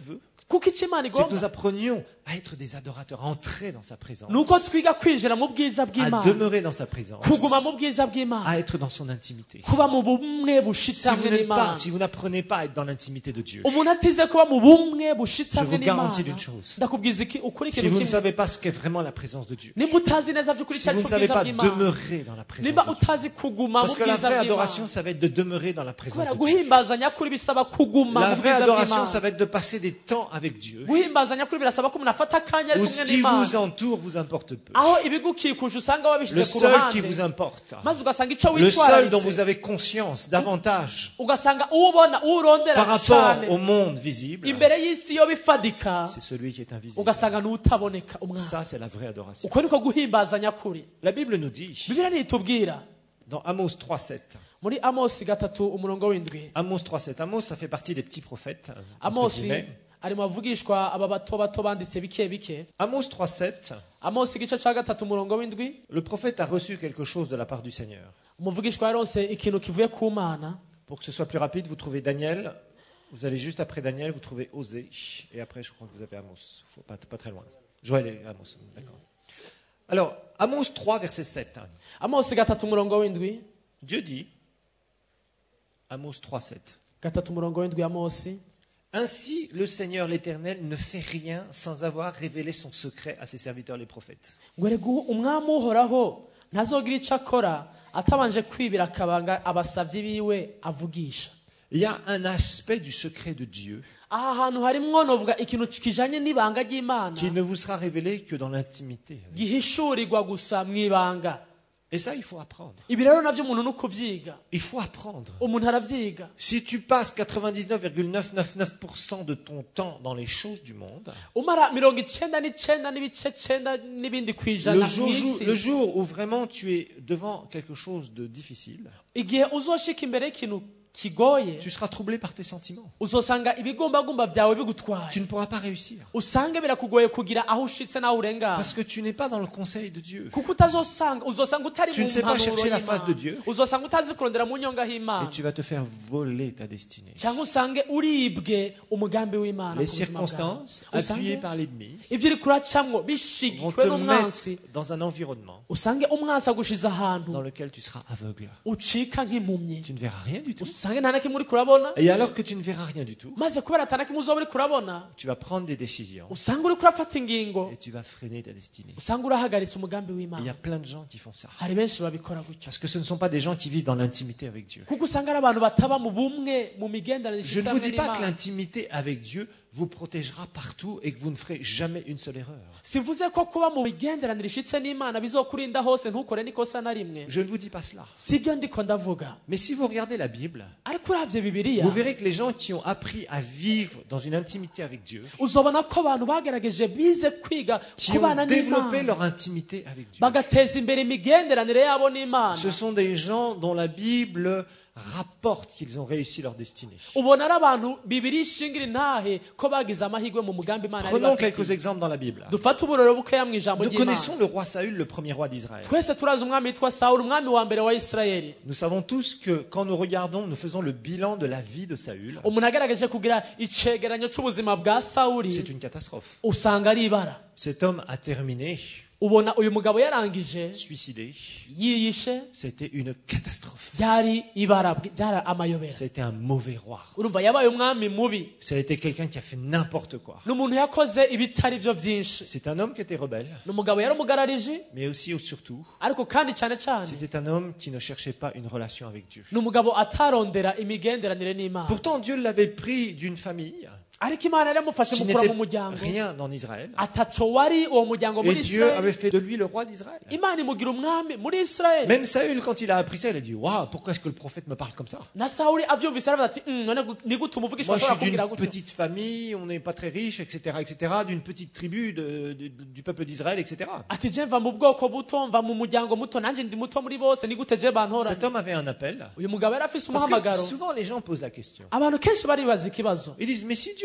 kuko icyo imana c'est que nous igomba apprenions à être des adorateurs, à entrer dans sa présence, ni uko twiga kwinjira mu bwiza à bw'imana demeurer dans sa présence, kuguma mu bwiza bw'imana à être dans son intimité. kuba mu bumwe bushitse Si hamwe vous n'êtes n'imana pas, si vous n'apprenez pas à être dans l'intimité de Dieu, umuntu atize kuba mu bumwe bushitse Je hamwe vous n'imana garantis d'une chose. ndakubwiza ukuri si ikintu vous ne kimwe savez pas ce qu'est vraiment la présence de Dieu, nimba utazi neza by'ukuri si icyo vous ari ne cyo savez bwiza pas bw'imana demeurer dans la présence nimba de Dieu, utazi kuguma mu parce que la bwiza vraie bw'imana adoration, ça va être de demeurer dans la présence kubera de Dieu. guhimbaza nyakuri bisaba kuguma La mu vraie bwiza adoration, bw'imana ça va être de passer des temps avec Dieu, guhimbaza nyakuri birasaba ko umuntu afata akanya ari où kumwe ce qui n'imana vous entoure vous importe peu. aho ibigukikuje usanga Le wabishyize ku seul qui ruhande vous importe, maze ugasanga icyo le seul dont vous witwararitse avez conscience davantage ugasanga uwo ubona uwo urondera par rapport cyane au monde visible, imbere y'isi yo bifadika c'est celui qui est invisible. ugasanga n'utaboneka umwana Ça, c'est la vraie adoration. uko niko guhimbaza nyakuri La Bible nous dit, bibiliya ntitubwira dans Amos 3.7, muri amosi 3:7 Amos 3.7, Amos, ça fait partie des petits prophètes, entre amosi guillemets. ari mu bavugishwa aba bato bato banditse bike bike Amos 3.7, amosi 3:7 le prophète a reçu quelque chose de la part du Seigneur. umuvugishwa yaronse ikintu kivuye ku mana Pour que ce soit plus rapide, vous trouvez Daniel, vous allez juste après Daniel, vous trouvez Osée, et après je crois que vous avez Amos, faut pas très loin. Joël et Amos, d'accord. Alors, Amos 3, verset 7, amosi 3:7 Dieu dit, Amos 3, 7, 3:7 amosi ainsi le Seigneur l'Éternel ne fait rien sans avoir révélé son secret à ses serviteurs les prophètes. ngo erega umwami uhoraho ntazogira icyo akora atabanje kwibira akabanga abasavyi biwe avugisha Il y a un aspect du secret de Dieu aha hantu harimwo novuga ikintu kijanye n'ibanga ry'imana qui ne vous sera révélé que dans l'intimité. gihishurirwa gusa mw'ibanga Et ça, il faut apprendre. ibi rero navyo umuntu ni ukuvyiga Il faut apprendre. umuntu aravyiga Si tu passes 99,999% de ton temps dans les choses du monde, umara 99 n'ibice 9 n'ibindi kwijana mw'isi le jour où vraiment tu es devant quelque chose de difficile, igihe uzoshika imbere y'ikintu kigoye tu seras troublé par tes sentiments. uzosanga ibigombagomba vyawe bigutwaye Tu ne pourras pas réussir. usange birakugoye kugira aho ushitse naho urengana Parce que tu n'es pas dans le conseil de Dieu. kuko uzosanga utari Tu mu ne sais pas mpanuro chercher la face de y'Imana. Dieu. uzosanga utazi kurondera mu nyonga Et h'Imana tu vas te faire voler ta destinée. cyangwa usange uribwe umugambi w'Imana Les ku buzima bwawe. circonstances, Usange appuyées par l'ennemi, ivyo uri kuracamwo vont bishigikiwe te n'umwansi mettre dans un environnement usange umwansi agushize ahantu dans lequel tu seras aveugle. ucika nk'impumyi Tu ne verras rien du tout. usange nta na kimwe uri kurabona Et alors que tu ne verras rien du tout, maze kubera ata na kimwe uzoba uri kurabona tu vas prendre des décisions usange uri kurafata ingingo et tu vas freiner ta destinée. usange urahagaritse umugambi Et il y w'Imana a plein de gens qui font ça. hari benshi babikora gutyo Parce que ce ne sont pas des gens qui vivent dans l'intimité avec Dieu. kuko usanga ari abantu bataba mu bumwe mu migenderanire Je ne ishitse vous hamwe dis pas que n'Imana. l'intimité avec Dieu vous protégera partout et que vous ne ferez jamais une seule erreur. simvuze ko kuba mu migenderanire ishitse n'Imana bizokurinda hose ntukore n'ikosa na rimwe Je ne vous dis pas cela. sibyo ndiko ndavuga Mais si vous regardez la Bible, ariko uravye bibiliya vous verrez que les gens qui ont appris à vivre dans une intimité avec Dieu, uzobona ko abantu bagerageje bize kwiga qui kubana ont développé n'Imana leur intimité avec Dieu, bagateza imbere imigenderanire yabo n'Imana ce sont des gens dont la Bible rapporte qu'ils ont réussi leur destinée. ubona ari abantu bibiri ishingira intahe ko bagize amahirwe mu mugambi Imana yari Prenons quelques bafitiye. exemples dans la Bible. dufate uburoro bukeya mu ijambo Nous ry'Imana connaissons le roi Saül, le premier roi d'Israël. twese turazi umwami witwa Sawuli umwami wa mbere wa Isirayeli Nous savons tous que quand nous regardons, nous faisons le bilan de la vie de Saül, umuntu agerageje kugira icegeranyo c'ubuzima bwa Sawuli c'est une catastrophe. usanga ari ibara Cet homme a terminé ubona uyu mugabo yarangije suicidé. yiyishe C'était une catastrophe. byari ibara byari amayobera C'était un mauvais roi. urumva yabaye umwami mubi Ça a été quelqu'un qui a fait n'importe quoi. ni umuntu yakoze ibitari byo byinshi C'est un homme qui était rebelle, ni umugabo yari umugarariji mais aussi ou surtout, ariko kandi cyane cyane c'était un homme qui ne cherchait pas une relation avec Dieu. ni umugabo atarondera imigenderanire n'Imana Pourtant, Dieu l'avait pris d'une famille ariko Imana yari yamufashe qui mukura n'était mu muryango rien en Israël. ataco wari uwo muryango Et muri Dieu avait Isirayeli fait de lui le roi d'Israël. Imana imugira umwami muri Isirayeli Même Saül, quand il a appris ça, il a dit, waouh, pourquoi est-ce que le prophète me parle comme ça? na Sawuli avyumvise aravuga ati none ni gute umuvugisha Moi, je ashobora suis kumbwira d'une gutyo petite famille, on n'est pas très riche, etc., etc., d'une petite tribu du peuple d'Israël, etc. ati je mva mu bwoko buto mva mu muryango muto nanjye ndi muto muri bose ni gute je Cet bantoranye homme avait un appel. uyu mugabo yari afise Parce que umuhamagaro souvent, les gens posent la question. abantu kenshi baribaza ikibazo Ils disent, mais si Dieu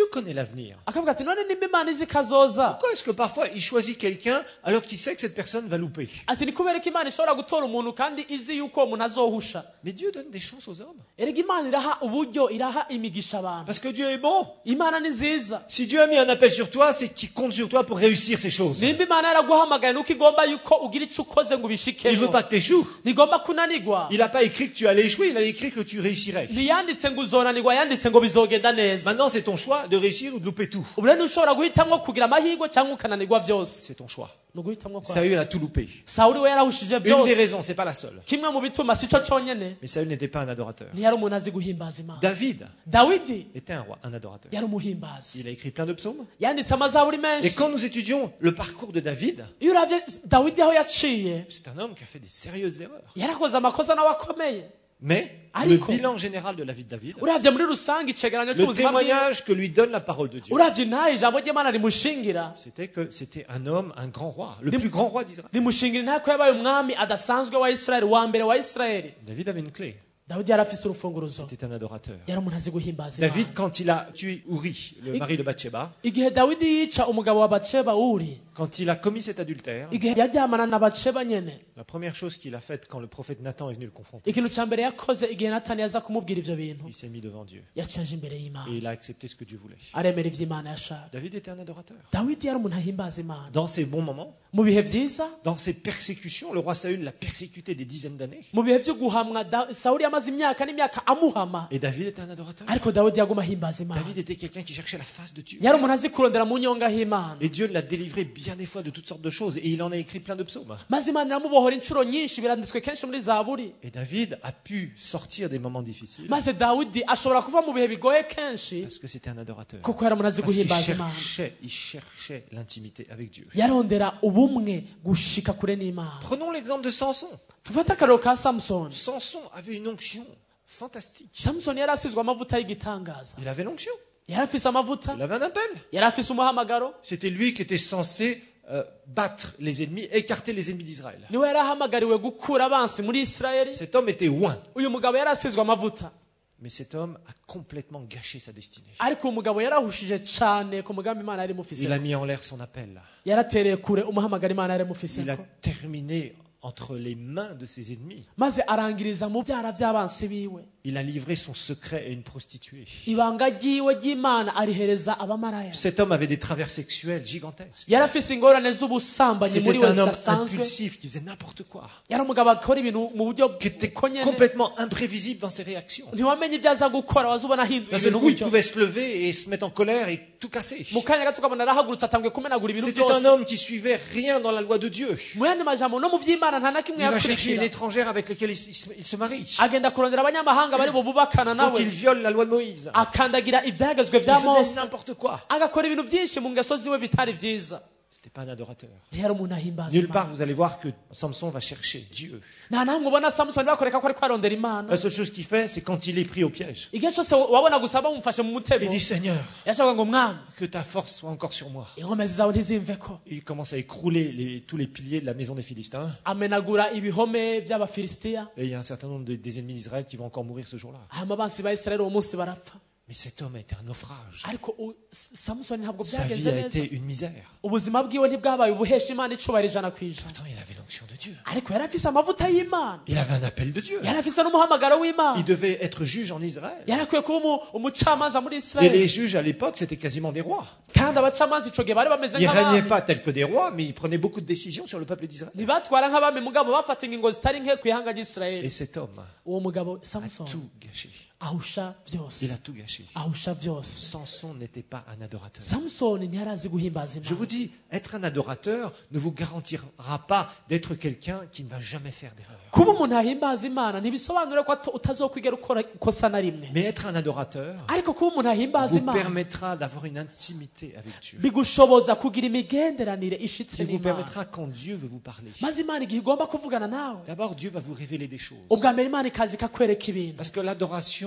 Dieu connaît l'avenir, akavuga ati none nimba imana izi kazoza pourquoi est-ce que parfois il choisit quelqu'un alors qu'il sait que cette personne va louper? ati ni kubera ko imana ishobora gutora umuntu kandi izi yuko uwo muntu azohusha. Mais Dieu donne des chances aux hommes. Erega imana iraha uburyo, iraha imigisha abantu. Parce que Dieu est bon. Imana ni nziza. Si Dieu a mis un appel sur toi, c'est qu'il compte sur toi pour réussir ces choses. nimba imana yaraguhamagaye nuko igomba yuko ugira icyo ukoze ngo Il ubishikemo. veut pas que tu échoues. ntigomba kunanirwa. Il n'a pas écrit que tu allais échouer, il a écrit que tu réussirais. ntiyanditse ngo uzonanirwa, yanditse ngo bizogenda neza. Maintenant, c'est ton choix de réussir ou de louper tout. ubu rero ushobora guhitamwo kugira amahirwe cyangwa ukananirwa byose. C'est ton choix. ni uguhitamwo kwa Saül a tout loupé. sawuli we yarahushije Une des byose. raisons, c'est pas la seule. kimwe mu bituma si cyo cyonyine Mais Saül n'était pas un adorateur. ntiyari umuntu azi guhimbaza imana. David dawidi était un roi, un adorateur. yari umuhimbazi. Il a écrit plein de psaumes. yanditse amazaburi Et menshi. quand nous étudions le parcours de David, iyo uravye dawidi aho yaciye c'est un homme qui a fait des sérieuses erreurs. yarakoze amakosa nawe akomeye. Mais le Ariko, bilan général de la vie de David, uravye muri rusange icegeranyo le cy'ubuzima bwiwe, témoignage que lui donne la parole de Dieu, uravye ntayo ijambo ry'imana rimushingira c'était que c'était un homme, un grand roi, le plus grand roi d'Israël. rimushingira nta ko yabaye umwami adasanzwe wa Isirayeli, wa mbere wa Isirayeli. David avait une clé. dawidi yari afise urufunguruzo, C'était un adorateur. yari umuntu azi guhimbaza David, imana. quand il a tué Uri, le mari de Bathsheba, igihe dawidi yica umugabo wa Batsheba uri, quand il a commis cet adultère, igihe yaryamana na Batsheba nyene, la première chose qu'il a faite quand le prophète Nathan est venu le confronter, ikintu ca mbere yakoze igihe natani yaza kumubwira ivyo bintu, il s'est mis devant Dieu yacaje imbere y'imana, et il a accepté ce que Dieu voulait. aremera ivyo imana yashaka. David était un adorateur. dawidi yari umuntu ahimbaza imana. Dans ses bons moments, mu bihe vyiza, dans ses persécutions, le roi Saül l'a persécuté des dizaines d'années. mu bihe vyo guhamwa, sawuli yamaze imyaka n'imyaka amuhama, Et David était un adorateur. ariko dawidi yaguma ahimbaza imana. David était quelqu'un qui cherchait la face de Dieu. yari umuntu azi kurondera mu nyonga h'imana, Et Dieu l'a délivré bien des fois de toutes sortes de choses. Et il en a écrit plein de psaumes. maze imana iramubohora inshuro nyinshi, biranditswe kenshi muri zaburi. Et David a pu sortir des moments difficiles maze dawidi ashobora kuva mu bihe bigoye kenshi parce que c'était un adorateur. kuko yari umuntu azi Parce qu'il guhimbaza imana. cherchait l'intimité avec Dieu. yarondera ubumwe gushika kure n'imana. Prenons l'exemple de Samson. tufate akarero ka samusoni. Samson avait une onction fantastique. samusoni yari asizwe amavuta y'igitangaza, Il avait l'onction. yari afise amavuta, Il avait un appel. yari afise umuhamagaro. C'était lui qui était censé battre les ennemis, écarter les ennemis d'Israël. niwe yari ahamagariwe gukura abansi muri Isirayeli. Cet homme était oint. uyu mugabo yari asizwe amavuta, Mais cet homme a complètement gâché sa destinée. ariko uyu mugabo yarahushije cane ku mugambi imana yari Il a imufise. mis en l'air son appel. yaratereye kure umuhamagaro imana yari imufise, Il a terminé entre les mains de ses ennemis. maze arangiriza mu byara by'abansi biwe. Il a livré son secret à une prostituée. ibanga ryiwe ry'imana arihereza abamaraya. Cet homme avait des travers sexuels gigantesques. yari afise ingorane z'ubusambanyi muri C'était we un homme zidasanzwe. impulsif qui faisait n'importe quoi, yari umugabo akora ibintu mu buryo qui était buko nyene. complètement imprévisible dans ses réactions. ntiwamenye ibyo aza gukora, wazubona ahinduye D'un seul ibintu coup, il gutyo. pouvait se lever et se mettre en colère et tout casser. mu kanya gato ukabona arahagurutse atanguye kumenagura ibintu C'était un byose. homme qui suivait rien dans la loi de Dieu. mu yandi majambo no mu vy'imana nta na kimwe Il va chercher une yakurikira. étrangère avec laquelle il se marie. agenda kurondera abanyamahanga bari bubakana Donc il nawe, viole la loi de Moïse. akandagira ivyagezwe Il vya faisait mose, n'importe quoi. agakora ibintu vyinshi mu ngeso ziwe bitari vyiza. C'était pas un adorateur. ntiyari umuntu ahimbaza Nulle imana. part vous allez voir que Samson va chercher Dieu. nta namwe ubona samusoni bakoreka ko ariko arondera imana. La seule chose qu'il fait, c'est quand il est pris au piège. igihe cyose wabona gusa bamufashe mu Il mutego, dit Seigneur, yashaka ngo mwami que ta force soit encore sur moi. inkomezi zawe ntizimveko. Il commence à écrouler tous les piliers de la maison des Philistins. amenagura ibihome by'abafilisitiya, Et il y a un certain nombre des ennemis d'Israël qui vont encore mourir ce jour-là. hanyuma abansi ba Isirayeli uwo munsi barapfa. Mais cet homme a été un naufrage. ariko samusoni ntabwo Sa vie byagenze a neza. été une misère. ubuzima bwiwe ntibwabaye ubuhesha imana icubahiro 100%. Pourtant, il avait l'onction de Dieu. ariko yari afise amavuta y'imana, Il avait un appel de Dieu. yari afise n'umuhamagaro w'imana, Il devait être juge en Israël. yari akwiye kuba umucamanza muri Et Isirayeli. les juges à l'époque, c'était quasiment des rois. kandi abacamanza ico gihe bari bameze Ils ne régnaient nk'abami, pas tels que des rois, mais ils prenaient beaucoup de décisions sur le peuple d'Israël. ntibatwara nk'abami mugabo bafata ingingo zitari nke ku ihanga Et ry'Isirayeli. cet homme uwo mugabo a samusoni tout gâché. ahusha Il vyose, a tout gâché. ahusha vyose. Samson n'était pas un adorateur. samusoni ntiyari azi guhimbaza Je vous imana. dis, être un adorateur ne vous garantira pas d'être quelqu'un qui ne va jamais faire d'erreur. kuba umuntu ahimbaza imana ntibisobanura ko utazokwigera ukora ikosa na rimwe, Mais être un adorateur ariko kuba umuntu ahimbaza vous imana permettra d'avoir une intimité avec Dieu. bigushoboza kugira imigenderanire ishitse Qui vous n'imana. permettra quand Dieu veut vous parler. maze imana igihe igomba kuvugana nawe, D'abord, Dieu va vous révéler des choses. ubwa mbere imana ikaza ikakwereka ibintu. Parce que l'adoration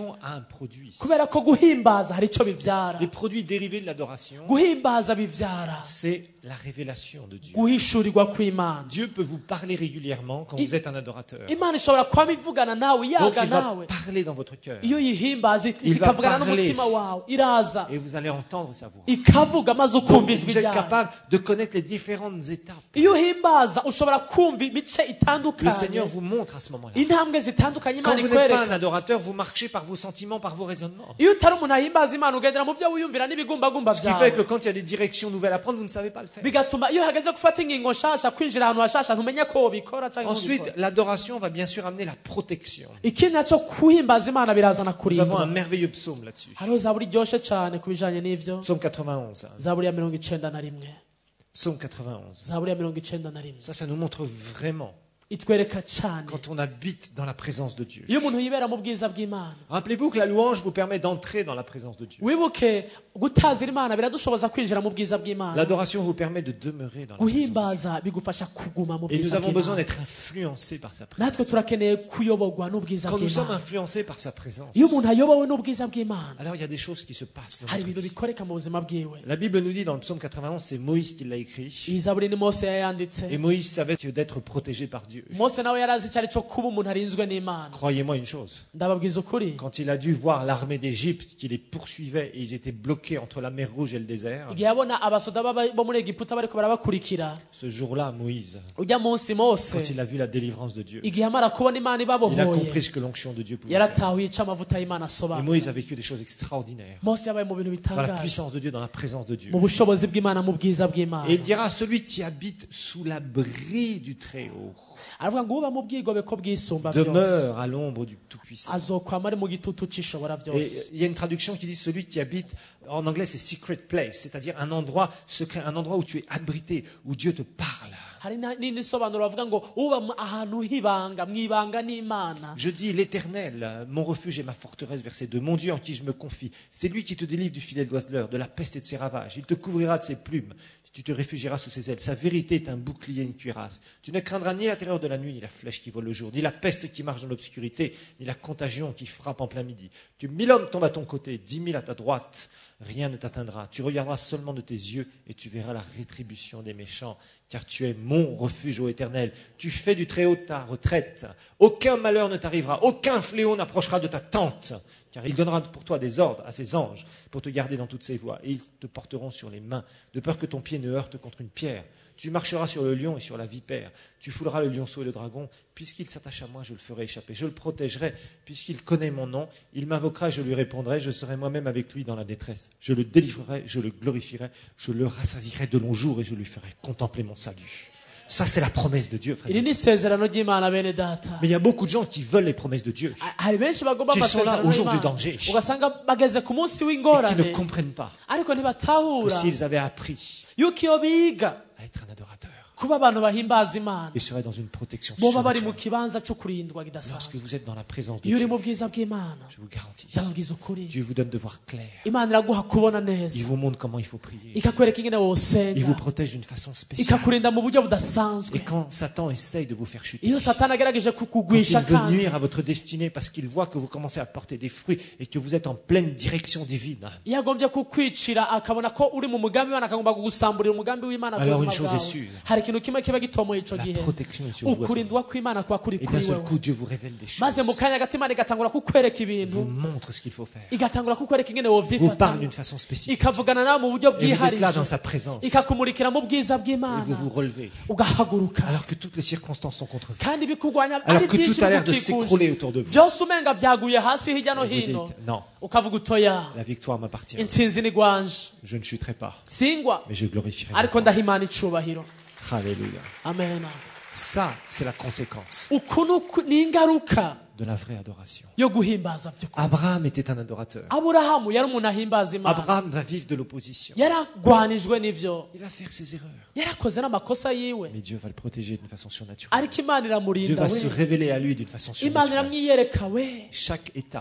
l'adoration a un produit. kubera ko guhimbaza hari icyo bivyara. Les produits dérivés de l'adoration, Guhimbaza bivyara c'est la révélation de Dieu. guhishurirwa kw'Imana. Dieu peut vous parler régulièrement quand vous êtes un adorateur. Imana ishobora kwama ivugana nawe, Donc yaga il va nawe. parler dans votre cœur. Iyo yihimbaza Il va ikavugana parler. n'umutima wawe, iraza Et vous allez entendre sa voix. ikavuga maze Donc, ukumva ijwi vous êtes ryayo. capable de connaître les différentes étapes. Iyo uhimbaza ushobora kumva imice Le itandukanye, Seigneur vous montre à ce moment-là. intambwe zitandukanye Quand Imana vous n'êtes pas un ikwereka. adorateur, vous marchez par vos sentiments, par vos raisonnements. Iyo utari umuntu ahimbaza Imana ugendera mu byo wiyumvira n'ibigumbagumba Ce qui fait que byawe, quand il y a des directions nouvelles à prendre, vous ne savez pas le faire. bigatuma iyo hageze gufata ingingo nshasha, kwinjira ahantu hashasha, ntumenye ko wobikora cyangwa Ensuite, ntubikora. l'adoration va bien sûr amener la protection. Ikindi nacyo kuhimbaza Imana birazana Nous avons un kurinda. merveilleux psaume là-dessus. Hariho zaburi iryoshe cyane ku bijanye n'ivyo, Psaume 91. zaburi ya 91. Psaume 91. Zaburi ya 91 Ça nous montre vraiment itwereka cyane quand on habite dans la présence de Dieu. iyo umuntu yibera mu bwiza bw'Imana. Rappelez-vous que la louange vous permet d'entrer dans la présence de Dieu. Wibuke gutazira Imana biradushoboza kwinjira mu bwiza bw'Imana. L'adoration vous permet de demeurer dans la présence de Dieu. Guhimbaza bigufasha kuguma mu Et nous bwiza avons besoin bw'Imana. d'être influencés par sa Natwe présence. turakeneye kuyoborwa n'ubwiza Quand nous sommes bw'Imana. influencés par sa présence, Iyo umuntu ayobowe n'ubwiza bw'Imana, alors il y a des choses qui se passent dans hari notre ibintu vie. bikoreka mu buzima bwiwe. La Bible nous dit dans le psaume 91, c'est Moïse qui l'a écrit. Iyi zaburi ni Mose yayanditse. Et Moïse savait que d'être protégé par Dieu. Mose nawe yarazi icyo ari cyo kuba umuntu arinzwe n'Imana. Croyez-moi une chose. Ndababwiza ukuri, Quand il a dû voir l'armée d'Égypte qui les poursuivait et ils étaient bloqués entre la mer Rouge et le désert, igihe abona abasoda bo muri Egiputa bariko barabakurikira, ce jour-là, Moïse, ujya munsi Mose, quand il a vu la délivrance de Dieu, igihe amara kubona Imana il a compris ibabohoye, ce que l'onction de Dieu pouvait faire. yaratahuye icyo amavuta y'Imana Et asobanura. Moïse a vécu des choses extraordinaires Mose yabaye mu bintu dans la bitangaje, puissance de Dieu, dans la présence de Dieu. mu bushobozi bw'Imana, mu bwiza bw'Imana. Et il dira, celui qui habite sous l'abri du Très-Haut aravuga ngo uba mu bwigobeko bw'isumba byose demeure à l'ombre du Tout-Puissant. azokwama ari mu gitutu c'ishobora byose. Et il y a une traduction qui dit celui qui habite, en anglais c'est secret place, c'est-à-dire un endroit secret, un endroit où tu es abrité, où Dieu te parle. Hari n'indi sobanuro bavuga ngo uba ahantu hibanga, mwibanga n'Imana. Je dis l'Éternel, mon refuge et ma forteresse, verset 2, mon Dieu en qui je me confie. C'est lui qui te délivre du fidèle oiseleur, de la peste et de ses ravages. Il te couvrira de ses plumes. Tu te réfugieras sous ses ailes. Sa vérité est un bouclier, une cuirasse. Tu ne craindras ni la terreur de la nuit, ni la flèche qui vole le jour, ni la peste qui marche dans l'obscurité, ni la contagion qui frappe en plein midi. Que 1000 hommes tombent à ton côté, 10 000 à ta droite, rien ne t'atteindra. Tu regarderas seulement de tes yeux et tu verras la rétribution des méchants, car tu es mon refuge, ô Éternel. Tu fais du Très-Haut ta retraite. Aucun malheur ne t'arrivera, aucun fléau n'approchera de ta tente, car il donnera pour toi des ordres à ses anges pour te garder dans toutes ses voies, et ils te porteront sur les mains, de peur que ton pied ne heurte contre une pierre. Tu marcheras sur le lion et sur la vipère. Tu fouleras le lionceau et le dragon. Puisqu'il s'attache à moi, je le ferai échapper. Je le protégerai, puisqu'il connaît mon nom. Il m'invoquera et je lui répondrai. Je serai moi-même avec lui dans la détresse. Je le délivrerai, je le glorifierai. Je le rassasierai de longs jours et je lui ferai contempler mon salut. Ça, c'est la promesse de Dieu, frère. Iri ni isezerano ry'Imana bene data. Mais il y a beaucoup de gens qui veulent les promesses de Dieu Hari benshi bagomba Qui sont là amasezerano au jour du y'Imana. danger. Ugasanga bageze ku munsi et qui ne w'ingorane comprennent pas ariko que ntibatahura s'ils avaient appris yuko iyo biga à être un adorateur, kuba abantu bahimbaza Imana ils seraient dans une protection boba bari mu surnaturelle. kibanza cyo kurindwa Lorsque kidasanzwe. vous êtes dans la présence de Iyo uri Dieu, mu bwiza bw'Imana, je vous garantis, ndababwiza ukuri, Dieu vous donne de voir clair. Imana iraguha kubona Il neza, vous montre comment il faut prier. ikakwereka ingene Il wosenga, vous protège d'une façon spéciale. ikakurinda mu buryo budasanzwe. Et quand Satan essaye de vous faire chuter, Iyo Satani agerageje quand il kukugwisha veut kandi, nuire à votre destinée parce qu'il voit que vous commencez à porter des fruits et que vous êtes en pleine direction divine, iyo agombye kukwicira akabona ko uri mu mugambi w'Imana akagomba kugusamburira umugambi w'Imana ku Alors, une buzima chose est bwawe, sûre. hari ikintu kimwe kiba gitomoye ico la gihe, protection est sur vous. à ce moment. ukurindwa kw'Imana kuba kuri Et d'un kuri seul wewe, coup, Dieu vous révèle des maze mu choses, kanya gato Imana igatangura kukwereka ibintu, vous montre ce qu'il faut faire, igatangura kukwereka ingene vous parle wovyifata, d'une façon spécifique. ikavugana nawe mu buryo Et vous êtes là bwiharije, dans sa présence. Et ikakumurikira mu bwiza vous bw'Imana, vous relevez. ugahaguruka, Alors que toutes les circonstances sont contre vous. kandi bikurwanya Alors ari que byinshi tout a l'air de bigukikuje, s'écrouler autour de vous. byose umenga vyaguye hasi hirya no Et vous hino, dites, non, ukavuga utoya, la victoire m'appartient. intsinzi ni gwanje, Je ne chuterai pas, singwa, mais je glorifierai mon ariko Père. ndaha Imana icubahiro. Alléluia. Amen. Ça, c'est la conséquence Uku ni ingaruka de la vraie adoration. yo guhimbaza by'ukuri. Abraham était un adorateur. Aburahamu yari umuntu ahimbaza Imana, Abraham va vivre de l'opposition. yaragwanijwe n'ivyo, Il va faire ses erreurs. yarakoze n'amakosa yiwe, Mais Dieu va le protéger d'une façon surnaturelle. ariko Imana Dieu iramurinda va se we, révéler à lui d'une façon Imana surnaturelle. iramwiyereka we, Chaque étape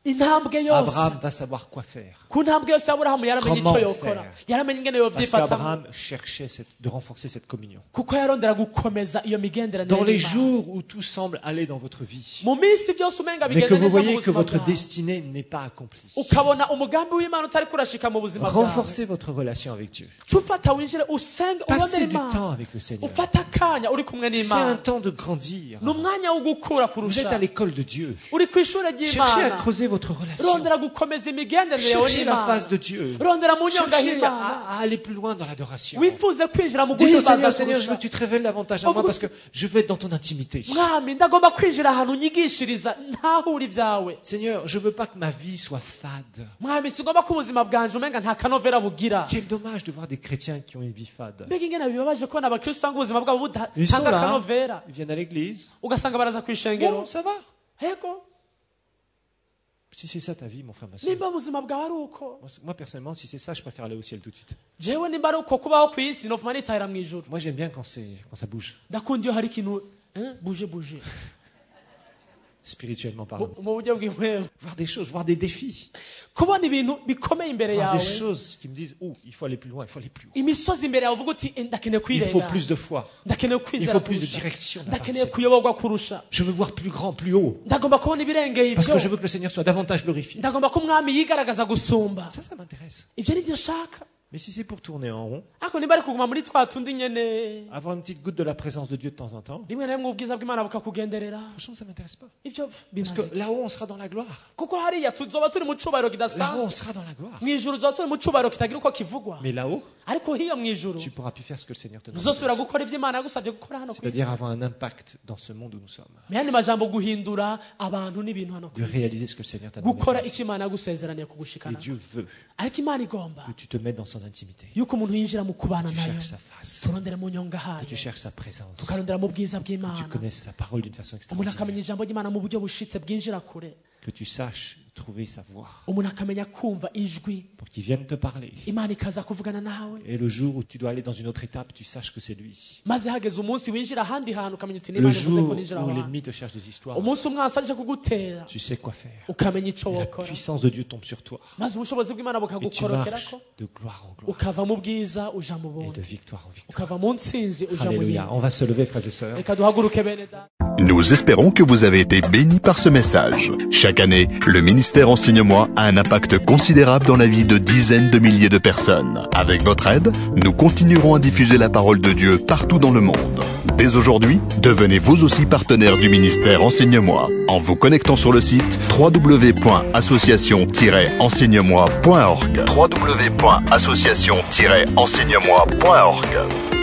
intambwe yose Abraham va savoir quoi faire. ku ntambwe yose aburahamu yaramenye icyo yokora yaramenye ingene Parce yovyifata qu'Abraham cherchait de renforcer cette communion. kuko yarondera gukomeza iyo migenderanire Dans les y'Imana. jours où tout semble aller dans votre vie, mu minsi byose umenga mais bigeze que vous neza mu voyez que buzima votre bwawe destinée n'est pas accomplie, ukabona umugambi w'Imana utari kurashika mu buzima bwawe renforcez votre relation avec Dieu. cufata winjire usenge Passez urondere du temps Imana avec le Seigneur. ufata akanya uri kumwe C'est un n'Imana temps de grandir. ni umwanya wo gukura Vous êtes à kurusha l'école de Dieu. uri ku ishure Cherchez à ry'Imana creuser votre relation. rondera gukomeza imigenderanire yawe Cherchez la n'Imana face de Dieu. rondera mu nyonga Cherchez y'Imana à aller plus loin dans l'adoration. wifuze kwinjira mu Dites au guhimbaza Seigneur, Seigneur, je veux kurusha que tu te révèles davantage à moi parce que je veux être dans ton intimité. mwami ndagomba kwinjira ahantu unyigishiriza ntahure ibyawe Seigneur, je veux pas que ma vie soit fade. mwami sigomba ko ubuzima bwanje umenga nta kanovera bugira Quel dommage de voir des chrétiens qui ont une vie fade. mbega ingene bibabaje kubona abakristo usanga ubuzima bwabo Ils sont budatanga là, akanovera ils viennent à l'église. ugasanga baraza ku ishengero Bon, ça va. yego Si c'est ça ta vie, mon frère, ma soeur. nimba ubuzima bwawe ari uko Moi, personnellement, si c'est ça, je préfère aller au ciel tout de suite. jewe nimba ari uko kubaho ku isi nofuma nitahira mu ijuru Moi, j'aime bien quand ça bouge, ndakunda iyo hari ikintu buje spirituellement parlant. mu buryo bw'impwemu Voir des choses, voir des défis. kubona ibintu bikomeye imbere Voir yawe des choses qui me disent, oh, il faut aller plus loin, il faut aller plus haut. imisozi imbere yawe uvuga uti ndakeneye Il faut kwirenga plus de foi. ndakeneye Il kwizera faut plus de kurusha direction. de la part du ndakeneye Seigneur. kuyoborwa kurusha Je veux voir plus grand, plus haut. ndagomba kubona ibirengeye Parce que ibyo je veux que le Seigneur soit davantage glorifié. ndagomba ko umwami yigaragaza gusumba Ça m'intéresse. ibyo ni byo nshaka Mais si c'est pour tourner en rond, ariko niba ari kuguma muri twa tundi nyene avoir une petite goutte de la présence de Dieu de temps en temps, rimwe na rimwe ubwiza bw'imana bukakugenderera franchement, ça m'intéresse pas. ibyo Parce que bimaze là-haut, on sera dans la gloire. kuko hariya tuzoba turi mu cubahiro Là-haut, on kidasanzwe sera dans la gloire. mu ijuru tuzoba turi mu cubahiro kitagira uko kivugwa Mais là-haut, ariko hiyo mu ijuru tu pourras plus faire ce que le Seigneur te demande. ntuzosubira gukora ibyo imana yagusabye gukora hano ku isi C'est-à-dire avoir un impact dans ce monde où nous sommes. mu yandi majambo guhindura abantu n'ibintu hano ku De isi réaliser ce que le Seigneur t'a demandé. gukora de faire. icyo imana yagusezeraniye Et kugushikana Dieu veut ariko imana igomba que tu te mettes dans son intimité. yuko umuntu yinjira mu kubana Que tu nayo cherches sa face. turondere mu nyonga Que hayo tu cherches sa présence. tukarondera mu bwiza Que bw'imana tu connaisses sa parole d'une façon umuntu extraordinaire. akamenya ijambo ry'imana mu buryo bushitse bwinjira kure Que tu saches trouver sa voix. umuntu akamenya kumva ijwi Pour qu'il vienne te parler. imana ikaza kuvugana nawe Et le jour où tu dois aller dans une autre étape, tu saches que c'est lui. maze hageze umunsi winjira ahandi hantu ukamenya uti Le n'imana ivuze jour ko ninjira où aho hantu l'ennemi te cherche des histoires, umunsi umwansi aje kugutera tu sais quoi faire. ukamenya ico Et la wokora puissance de Dieu tombe sur toi. maze ubushobozi bw'imana Et tu bukagukorokera marches de gloire en gloire. ukava mu bwiza uja mu Et de bundi victoire en victoire. ukava mu ntsinzi uja mu Alléluia. yindi On va se lever, frères et sœurs. reka duhaguruke bene data. Nous espérons que vous avez été bénis par ce message. Chaque année, le ministère Enseigne-moi a un impact considérable dans la vie de dizaines de milliers de personnes. Avec votre aide, nous continuerons à diffuser la parole de Dieu partout dans le monde. Dès aujourd'hui, devenez vous aussi partenaire du ministère Enseigne-moi en vous connectant sur le site www.association-enseignemoi.org. www.association-enseignemoi.org.